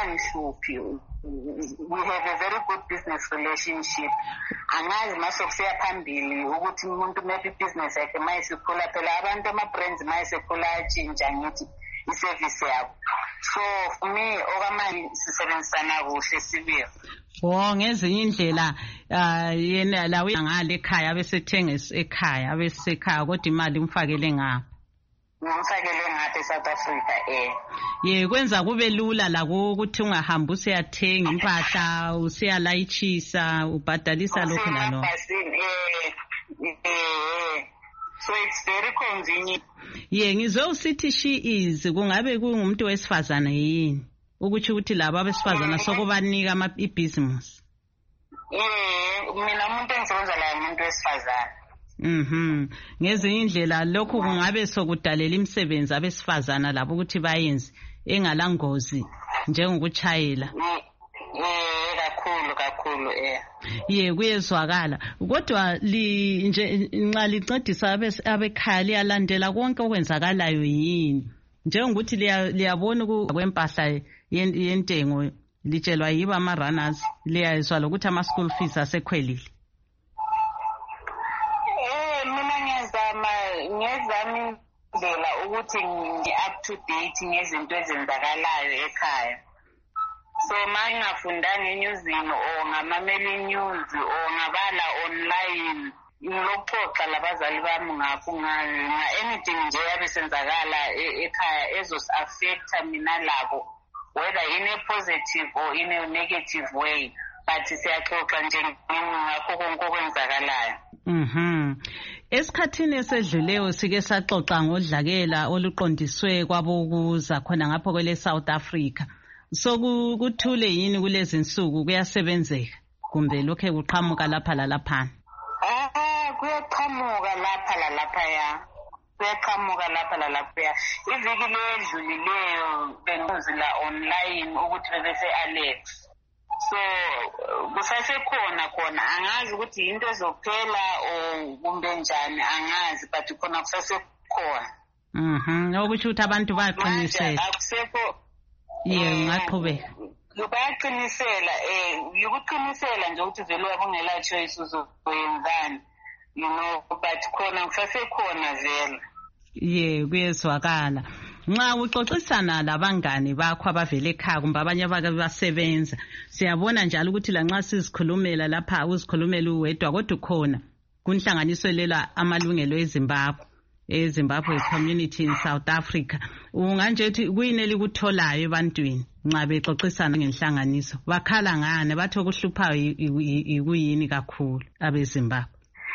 we have a very good business relationship. Angazi masokusiya phambili ukuthi umuntu maybe business yakhe mayisikhula phela abantu ama-brands mayisikhula atshintsha ngithi i-service yabo. So for me, okwamanje sisebenzisana kuhle sibili. Ngezinye indlela yena lawe ngale ekhaya abesethenga ekhaya abesekhaya kodwa imali umfakele ngapha. Ngimfakele ngapha eSouth Africa kwenza kube lula la ukuthi ungahambi usiyathenga impahla usiyalayitshisa ubhadalisa lokho nalo. So it's very convenient. Ngizwe usithi she is kungabe kungumuntu wesifazana yini ukuthi labo abesifazana sokubanika ibhizinisi. Mina umuntu engisebenza la umuntu wesifazana. Ngezinye indlela lokhu kungabe sokudalela imisebenzi abesifazana labo ukuthi bayenze engalangozi njengokuchayela. Kakhulu kuyezwakala kodwa nje nxa lincedisa abekhaya liyalandela konke okwenzakalayo yini njengokuthi liyabona kwempahla yentengo litshelwa yiba ama-runners liyazwa lokuthi ama-school fees asekhwelile. Ngezami indlela ukuthi ngi-up to date ngezinto ezenzakalayo ekhaya. So mangingafundanga enyuzini or ngamameli news or ngabala online ngilokuxoxa labazali bami ngakho anything nje yabesenzakala ekhaya ezos-affecta mina labo whether in a positive or in a negative way but siyaxoxa nje ngakho konke okwenzakalayo. Esikhathini esedluleyo sike saxoxa ngodlakela oluqondiswe kwabokuza khona ngapho kwele South Africa. So kuthule yini kulezi insuku kuyasebenzeka kumbe lokho kuqhamuka lapha lalaphana? Kuyaqhamuka lapha lalaphaya. Iviki ledlulileyo benguzila online ukuthi bebese Alex. So kusasekhona angazi ukuthi into ezophela o kumbe njani angazi but khona kusasekhona. Ukuthi abantu baqinisela. Akusekho ngaqhubeka. Bayaqinisela ukuqinisela nje ukuthi vele wabongela choice uzoyenzani but khona kusasekhona vele. Kuyezwakala. Nxa uxoxisana labangani bakho abavele ekhaya kumbe abanye basebenza siyabona njalo ukuthi lanxa sizikhulumela lapha uzikhulumela uwedwa kodwa khona kunhlanganiselela amalungelo eZimbabwe community in South Africa. Unganje uthi kuyini elikutholayo ebantwini nxa bexoxisana ngenhlanganiso bakhala ngane bathi okuhluphayo ikuyini kakhulu abeZimbabwe?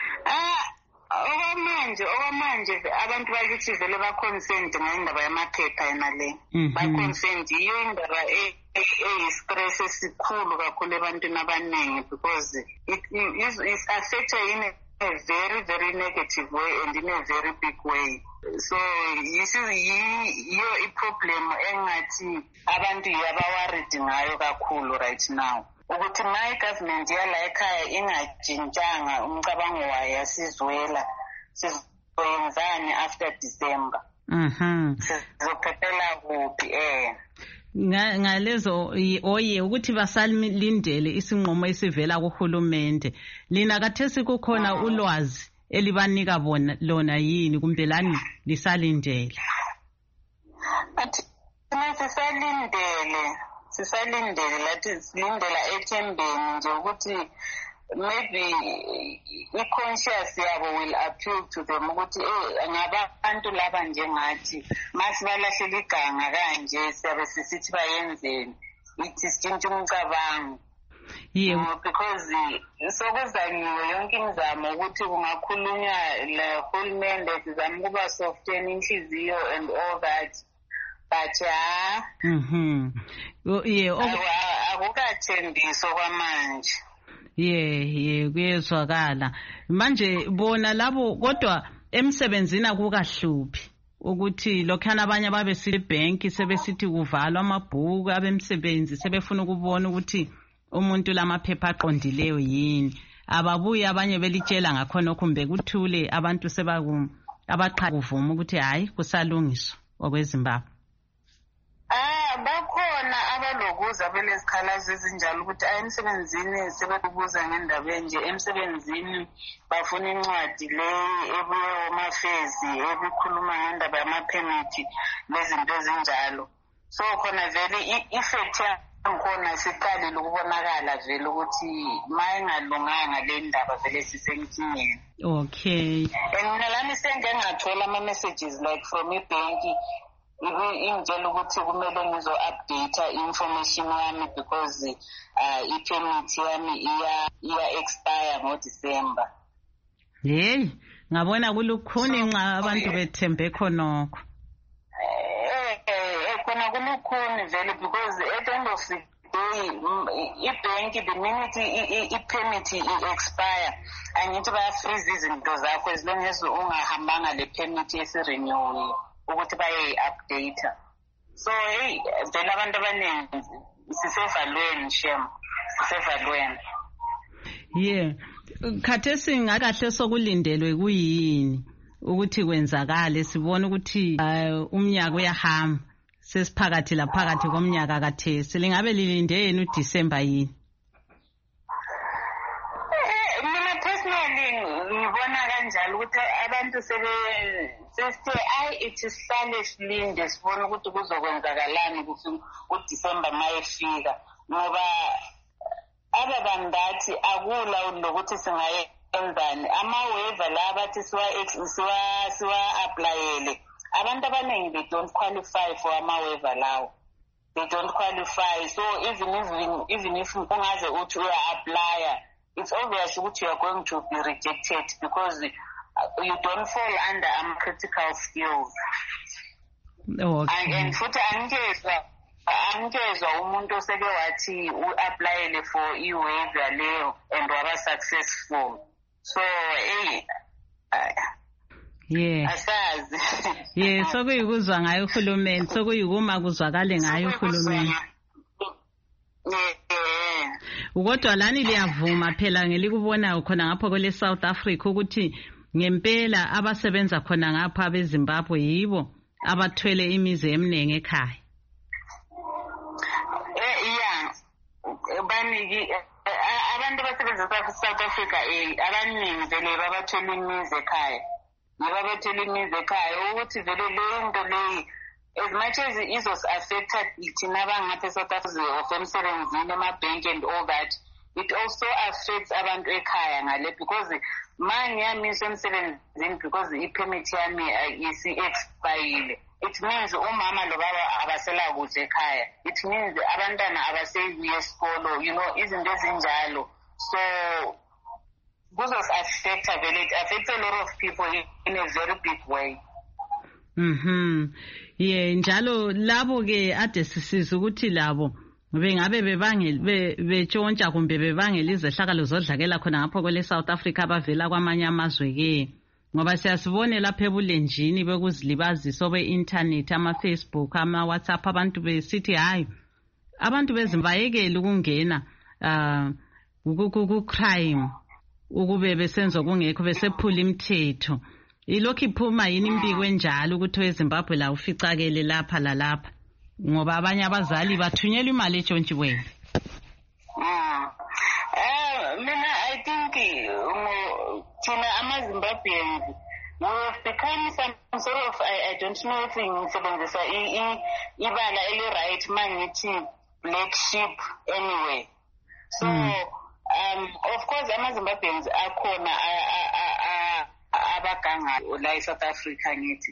Okwamanje abantu bakithi vele ba-concerned ngendaba yamaphepha yena le. Ba-concerned yiyo indaba eyi-stress esikhulu kakhulu ebantwini abaningi because it affects in a very, very negative way and in a very big way. So yiyo i-problem engathi abantu yabaworried ngayo kakhulu right now. Ukuthi ma i-government yala ekhaya ingajintshanga umcabango wayo yasizwela sizoyenzani after December. Sizophephela kuphi ngalezo ukuthi basalindele isinqumo esivela kuhulumende. Lina khathesi kukhona ulwazi elibanika lona yini kumbe lani lisalindele? Sisalindele lathi silindela ethembeni nje ukuthi maybe i-conscious yabo will appeal to them ukuthi ngabantu laba njengathi masibalahlele iganga kanje siyabe sisithi bayenzeni ithi sitshintshe umcabango. Because sokuzanyiwe yonke imizamo ukuthi kungakhulunywa le-hulumende sizama ukuba soften inhliziyo and all that but akukathembiso kwamanje. Kuyezwakala manje bona labo kodwa emsebenzini akukahluphi ukuthi lokhana abanye babesithi bank sebesithi kuvalwa amabhuku abemsebenzi sebefuna ukubona ukuthi umuntu lamaphepha aqondileyo yini. Ababuye abanye belitshela ngakhona kumbe kuthule abantu abaqha kuvuma ukuthi hayi kusalungiswa okweZimbabwe. bakhona abalokuza belezikhalazo ezinjalo ukuthi emsebenzini sebebuza ngendaba enje emsebenzini bafuna incwadi le ebuye omafezi ebikhuluma ngendaba yamaphemithi nezinto ezinjalo so khona vele i-effect yakhona siqalile ukubonakala vele ukuthi mayingalunganga le ndaba vele sisenkingeni. Okay. And mina lami sengengathola ama-messages like from ibhenki ingitshela ukuthi kumele ngizo-update i-information yami because i-permit yami iya-expire ngoDisemba. Hey, ngabona kulukhuni nxa abantu bethembe khonokho. Khona kulukhuni vele because at the end of the day ibhenki the minute i-permit i-expire angithi baya-freeze izinto zakho as long as ungahambanga le permit esirenewiwe ukuthi baye-update. So hey vele abantu abaningi sisevalweni shem sisevalweni. Yeah, khathesi ngakahle sokulindelwe kuyini ukuthi kwenzakale sibona ukuthi umnyaka uyahamba sesiphakathi laphakathi komnyaka kathesi lingabe lilinde yini uDisemba yini? Mina personally ngibona kanjalo ukuthi abantu sesithe ithi sihlale silinde sibona ukuthi kuzokwenzakalani uDisemba mayefika ngoba ababandathi akula lokuthi singayenzani ama-waiver la bathi siwa-aplayele abantu abaningi they don't qualify for ama-waiver lawo. They don't qualify. So even if ungaze uthi uya-aplya, it's obvious ukuthi you are going to be rejected because you don't fall under critical skills. Okay. And futhi angezwa umuntu oseke wathi u-aplayele for i-waiver leyo and waba successful. So yeah. Asazi. Yeah, sokuyikuzwa ngayo uhulumeni, sokuyikuma kuzwakale ngayo uhulumeni. Yeah. Kodwa lani liyavuma phela ngelikubonayo khona ngapho kwele South Africa ukuthi ngempela abasebenza khona ngapha beZimbabwe yibo abathwele imizi eminingi ekhaya. Baniki abantu abasebenza South Africa abaningi vele babathwele imizi ekhaya. Babathwele imizi ekhaya ukuthi vele leyo nto leyi as much as izos-affecta thina abangapha eSouth Africa of emsebenzini emabhenki and all that, it also affects abantu ekhaya ngale because manje yamiswa emsebenzini because i-permit yami isi-expayile. It means umama lo baba abasela kuhle ekhaya. It means abantwana abaseyibuye esikolo, izinto ezinjalo. So kuzos-affecta vele, it affects a lot of people in a very big way. Yeah, njalo labo ke ade sisiza ukuthi labo bengabe betshontsha kumbe bebangela izehlakalo zodlakela khona ngapho kwele South Africa abavela kwamanye amazwe ke ngoba siyasibone lapha ebulenjini bekuzilibazisa be-internet ama-Facebook ama-WhatsApp abantu besithi hayi abantu bezimbayekela ukungena ku-crime ukube besenza kungekho besephula imithetho. Ilokhu iphuma yini imbiko enjalo ukuthi weZimbabwe la uficakele lapha lalapha ngoba abanye abazali bathunyelwa imali etshontshiweyo? Mina I think thina ama-Zimbabweans we have become some sort of I don't know if ngisebenzisa ibala eli-right mangithi black sheep anyway. So of course ama-Zimbabweans akhona abaganga la eSouth Africa ngithi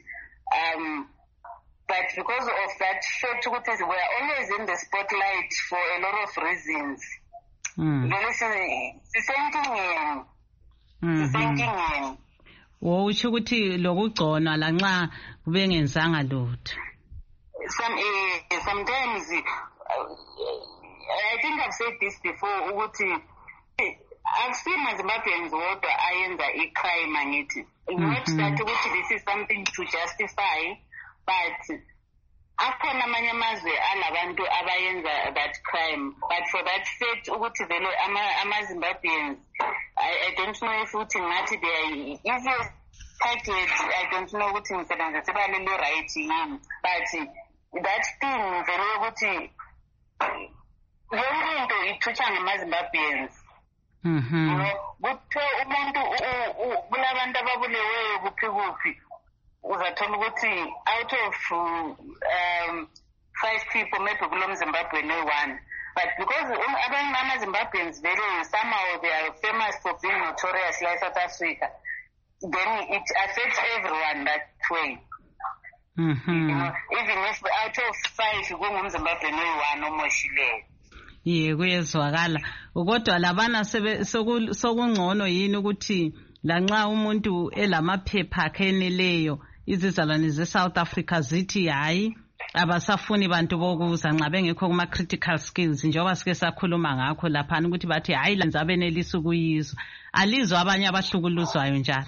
but because of that fact ukuthi we are always in the spotlight for a lot of reasons. Sisenkingeni. Usho ukuthi lokugconwa lanxa kubengenzanga lutho. Sometimes I think I've said this before ukuthi I've seen Zimbabweans wodwa ayenza i-crime angithi. Not that ukuthi this is something to justify, but akhona amanye amazwe alabantu abayenza that crime. But for that fact ukuthi vele ama-Zimbabweans, I don't know if uthi ngathi they are easiest target. I don't know ukuthi ngisebenzisa ibala le-right yini, but that thing vele ukuthi yonke into ithutsha ngama-Zimbabweans. Kuthiwe umuntu kulabantu ababuleweyo kuphi uzathola ukuthi out of 5 people maybe kulo mZimbabwean oyi-1. But because abanye ama-Zimbabweans vele somehow they are famous for being notorious like South Africa, then it affects everyone that way. Even if out of 5 kungumZimbabwean oyi-1 omoshileyo. Kuyezwakala. Kodwa labana sokungcono yini ukuthi lanxa umuntu elamaphepha akheneleyo izizalwane ze-South Africa zithi hayi abasafuni bantu bokuza nxa bengekho kuma-critical skills njengoba sike sakhuluma ngakho laphana ukuthi bathi hayi lenza benelisa ukuyizwa. Alizwa abanye abahlukuluzwayo njalo?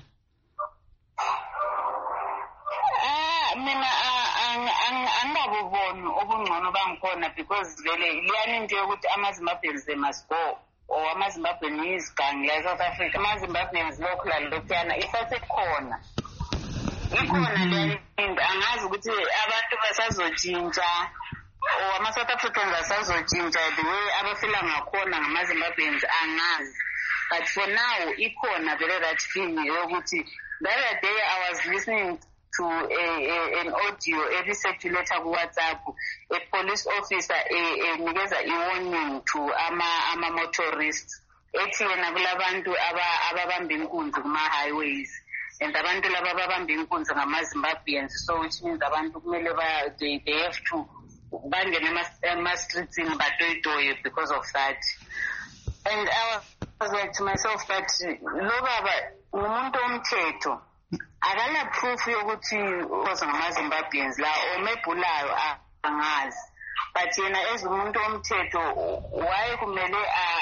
Mina angingabuboni obungcono bangikhona because vele liyani into yokuthi ama-Zimbabweans they must go or ama-Zimbabweans gang la South Africa. Ama-Zimbabweans lokhu lalokhuyana isasekhona. Ikhona leyani into angazi ukuthi abantu basazotshintsha or ama-South Africans basazotshintsha the way abafila ngakhona ngama-Zimbabweans angazi. But for now ikhona vele that thing yokuthi the other day I was listening to an audio ebisirculator ku-WhatsApp, a police officer nikeza i-warning to ama-motorists ethi yena kulabantu ababamba inkunzi kuma-highways and abantu laba ababamba inkunzi ngama-Zimbabweans, so which means abantu kumele they have to bangene ema-streetsini batoyitoye because of that. And I was like to myself that lo baba ngumuntu omthetho akala proof yokuthi uza ngama-Zimbabweans la or mebhulayo angazi, but yena as umuntu omthetho why kumele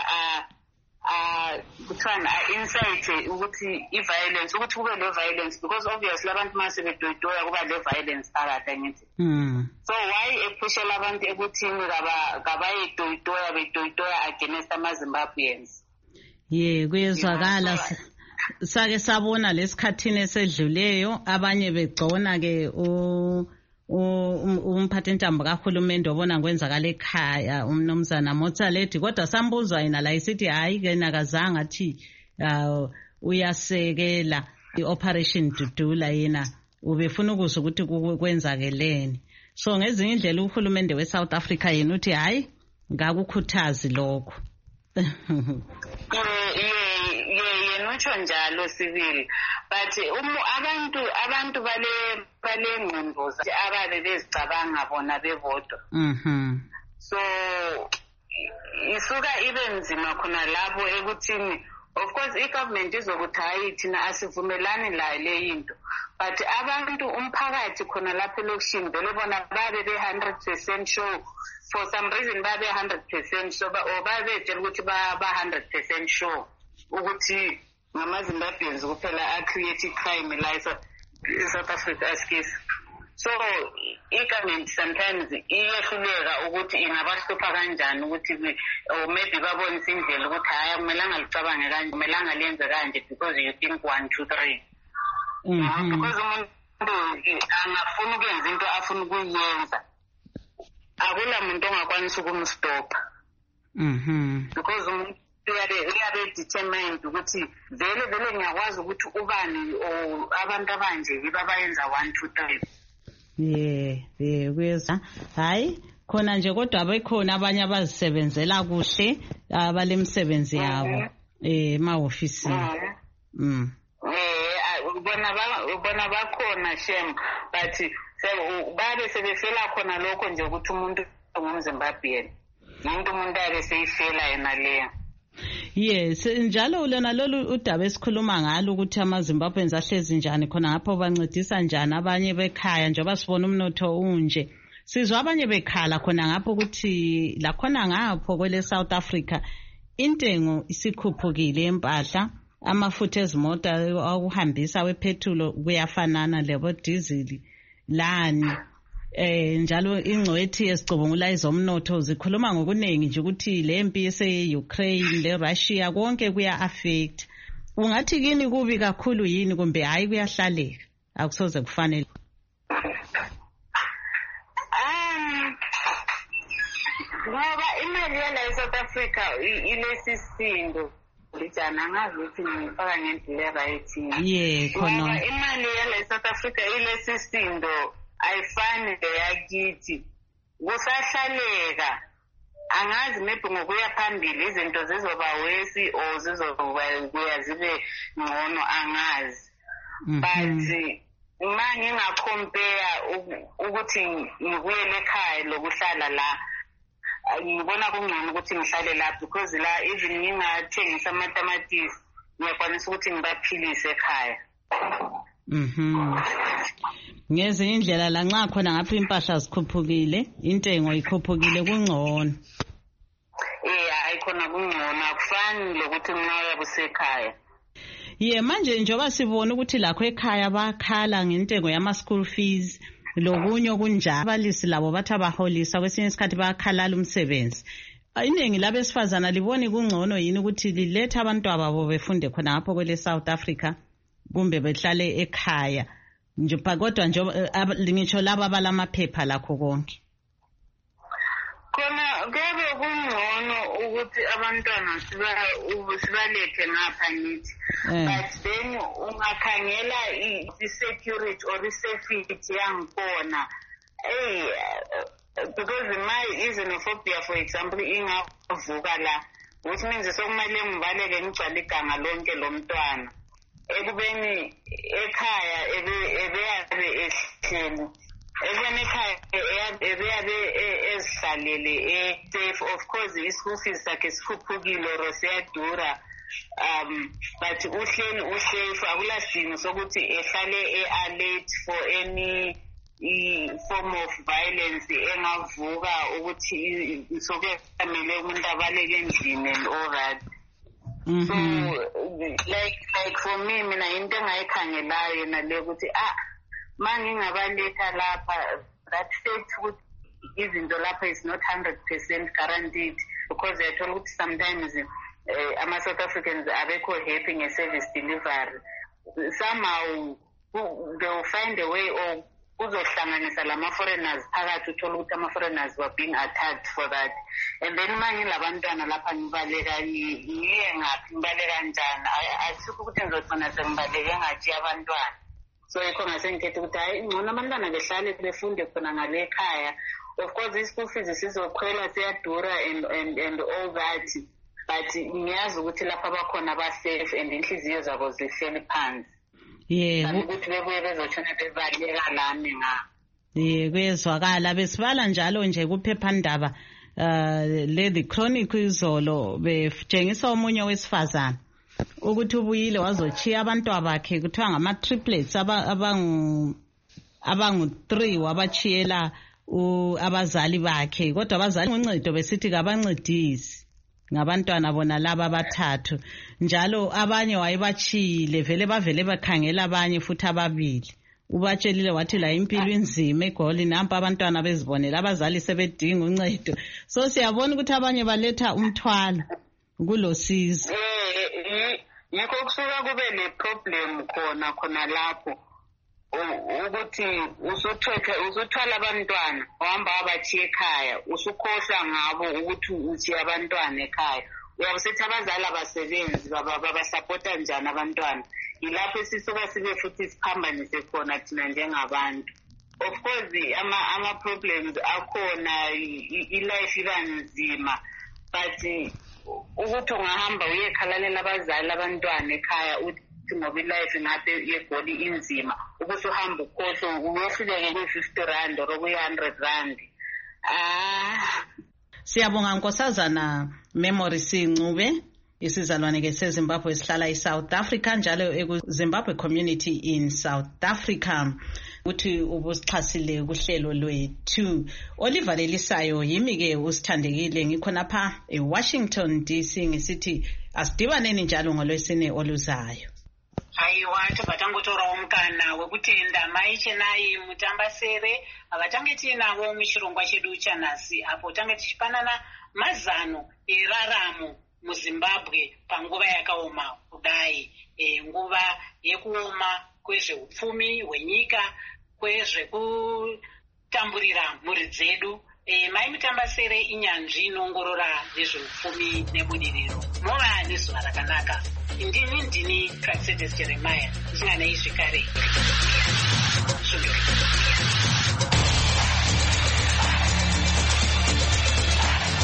kuthiwani a-incite ukuthi i-violence ukuthi kube le-violence because obviously abantu mase bedoyitoya kuba le-violence phakathi angithi. So why ephushela abantu ekuthini kabayedoyitoya bedoyitoya against ama-Zimbabweans? Kuyezwakala. Sake sabona lesikhathini esedluleyo abanye begcona ke umphathintambo kahulumende obona kwenzakala ekhaya umnumzana Mothaledi, kodwa sambuzwa yena la isithi hayi ke nakazange athi uyasekela i-operation Dudula yena ubefuna ukuzwa ukuthi kwenzakeleni. So ngezinye indlela uhulumende we-South Africa yena uthi hayi ngakukhuthazi lokho. Utsho njalo sibili, but abantu bale ngqondo ababe bezicabanga bona bebodwa. So isuka ibe nzima khona lapho ekuthini of course i-government izokuthi hayi thina asivumelani la le into, but abantu umphakathi khona lapho elokishini vele bona babe be-100% sure for some reason babe 100% sure or babetshela ukuthi ba 100% sure ukuthi ngama-Zimbabweans kuphela a-create crime la South Africa askisi. So i-government sometimes iyehluleka ukuthi ingabahlupha kanjani ukuthi or maybe babonise indlela ukuthi hayi akumelanga licabange kanje, akumelanga lenze kanje because you think 1, 2, 3. Because umuntu angafuna ukuyenza into afuna ukuyenza akula muntu ongakwanisa ukumstopha. Because umuntu uyabe determined ukuthi vele ngiyakwazi ukuthi ubani or abantu abanje babayenza 1, 2, 3. Kuyeza hayi khona nje kodwa abekhona abanye abazisebenzela kuhle abalemsebenzi yabo emahofisini. Bona bakhona shem, but babe sebefela khona lokho nje ukuthi umuntu ngumZimbabwean umuntu abe seyifela yena leyo. Yes, njalo lona lolu udaba esikhuluma ngalo ukuthi ama-Zimbabweans ahlezi njani khona ngapho bancedisa njani abanye bekhaya njengoba sibona umnotho unje. Sizwa abanye bekhala khona ngapho ukuthi la khona ngapho kwele South Africa intengo isikhuphukile empahla, amafutha ezimota akuhambisa wephethulo kuyafanana lebo diesel lani. Njalo ingcwethi yesicubungula izomnotho zikhuluma ngokuningi nje ukuthi lempi ese-Ukraine le-Russia konke kuya affect. Ungathi kini kubi kakhulu yini kumbe hayi kuyahlaleka akusoze kufanele? ngoba imali yala eSouth Africa ilesisindo lijana angazi ukuthi ngifaka ngendlela right khona ngoba imali yala eSouth Africa ilesisindo ayifani leyakithi kusahlaleka angazi maybe ngokuya phambili izinto zizoba wesi or zizoba zibe ngcono angazi but uma ngingakhompare ukuthi ngibuyele ekhaya lokuhlala la ngibona kungcono ukuthi ngihlale lapha because la even ngingathengisa amatamatisi ngiyakwanisa ukuthi ngibaphilise ekhaya. Ngezinye indlela la nxa khona ngapha impahla zikhuphukile intengo ikhuphukile kungcono. Ayikhona kungcono akufani lokuthi mina uyabusekhaya. Manje njengoba sibona ukuthi lakho ekhaya bakhala ngentengo yama school fees lokunye okunjalo abalisi labo bathi abaholisa kwesinye isikhathi bayakhalala umsebenzi. Iningi labesifazana liboni kungcono yini ukuthi lilethe abantwana babo befunde khona ngapho kwele South Africa kumbe behlale ekhaya nje kodwa nje ngitsho laba balamaphepha lakho konke. Khona kube kungcono ukuthi abantwana sibalethe ngapha nithi but then ungakhangela i-security or i-safety yangikhona because my xenophobia for example ingavuka la which means sokumele ngibaleke ngigcwale iganga lonke lomntwana ekubeni ekhaya ebeyabe ehleli even ekhaya ebeyabe ezihlalele safe. Of course ischool fees sakhe sikhuphukile or siyadura but uhleli usafe akulasidingo sokuthi ehlale alert for any form of violence engavuka ukuthi sokumele umuntu abaleke endlini and all that. So like for me mina into engayikhangelayo nale ukuthi mangingabaletha lapha that fact ukuthi izinto lapha is not 100% guaranteed because I told sometimes South Africans abekho happy nge-service delivery. Somehow they will find a way of uzohlanganisa lama-foreigners phakathi uthole ukuthi ama-foreigners were being attacked for that. And then manje labantwana lapha ngibaleka ngiye ngaphi ngibaleka njani asikho ukuthi ngizogcina sengibaleke ngathi abantwana. So yikho ngasengikhetha ukuthi hayi ngcono abantwana behlale befunde khona ngale ekhaya. Of course ischool fees sizokhwela siyadura and all that but ngiyazi ukuthi lapha bakhona ba-safe and inhliziyo zabo zihleli phansi. Ukuthi bebuye bezotshona bebaleka lami nga. Kuyezwakala besibala njalo nje kuphephandaba The Chronicle izolo betshengisa omunye wesifazana ukuthi ubuyile wazochiya abantwana bakhe kuthiwa ngama-triplets abangu-3 wabachiyela abazali bakhe kodwa abazali uncedo besithi kabancedisi ngabantwana bona laba abathathu njalo abanye wayebachiyile vele bakhangela abanye futhi ababili ubatshelile wathi la impilo inzima eGoli nampa abantwana bezibonela abazali sebedinga uncedo. So siyabona ukuthi abanye baletha umthwalo kulosizo. Yikho kusuka kube ne-problem khona lapho ukuthi usuthwala abantwana uhamba wabathiya ekhaya usukhohlwa ngabo ukuthi uthiya abantwana ekhaya uyabusethi abazali abasebenzi babasapota njani abantwana. Yilapho sisuka sibe futhi siphambanise khona thina njengabantu. Of course ama-problems akhona i-life iba nzima but ukuthi ungahamba uyekhalalela abazali abantwana ekhaya uthi ngoba i-life ngapha yeGoli inzima ukuthi uhamba ukhohlwe uyohluleke kwi-50 rand or kuyi-100 rand. Siyabonga Nkosazana Memory Sincube isizalwane ke seZimbabwe esihlala eSouth Africa njalo eZimbabwe community in South Africa uthi ubusixhasile kuhlelo lwethu. Oliver Lelisayo yimi ke usithandekile ngikhonapha eWashington DC ngisithi asidibaneni njalo ngolwesine oluzayo. Haiwa tabatangotora umkana wekutenda mai Chenai Mutambasere avatange tinawo muchirongwa chedu chanhasi apo tange tichipanana mazano eraramo muZimbabwe panguva yakaoma kudai nguva yekuoma kwezveupfumi hwenyika kwezvekutamburira mhuri dzedu mai Mutambasere inyanzvi inoongorora nezveupfumi nebudiriro. Mova nezuva rakanaka. Ndini Praxedis Jeremiah. Ndinganei zvekare.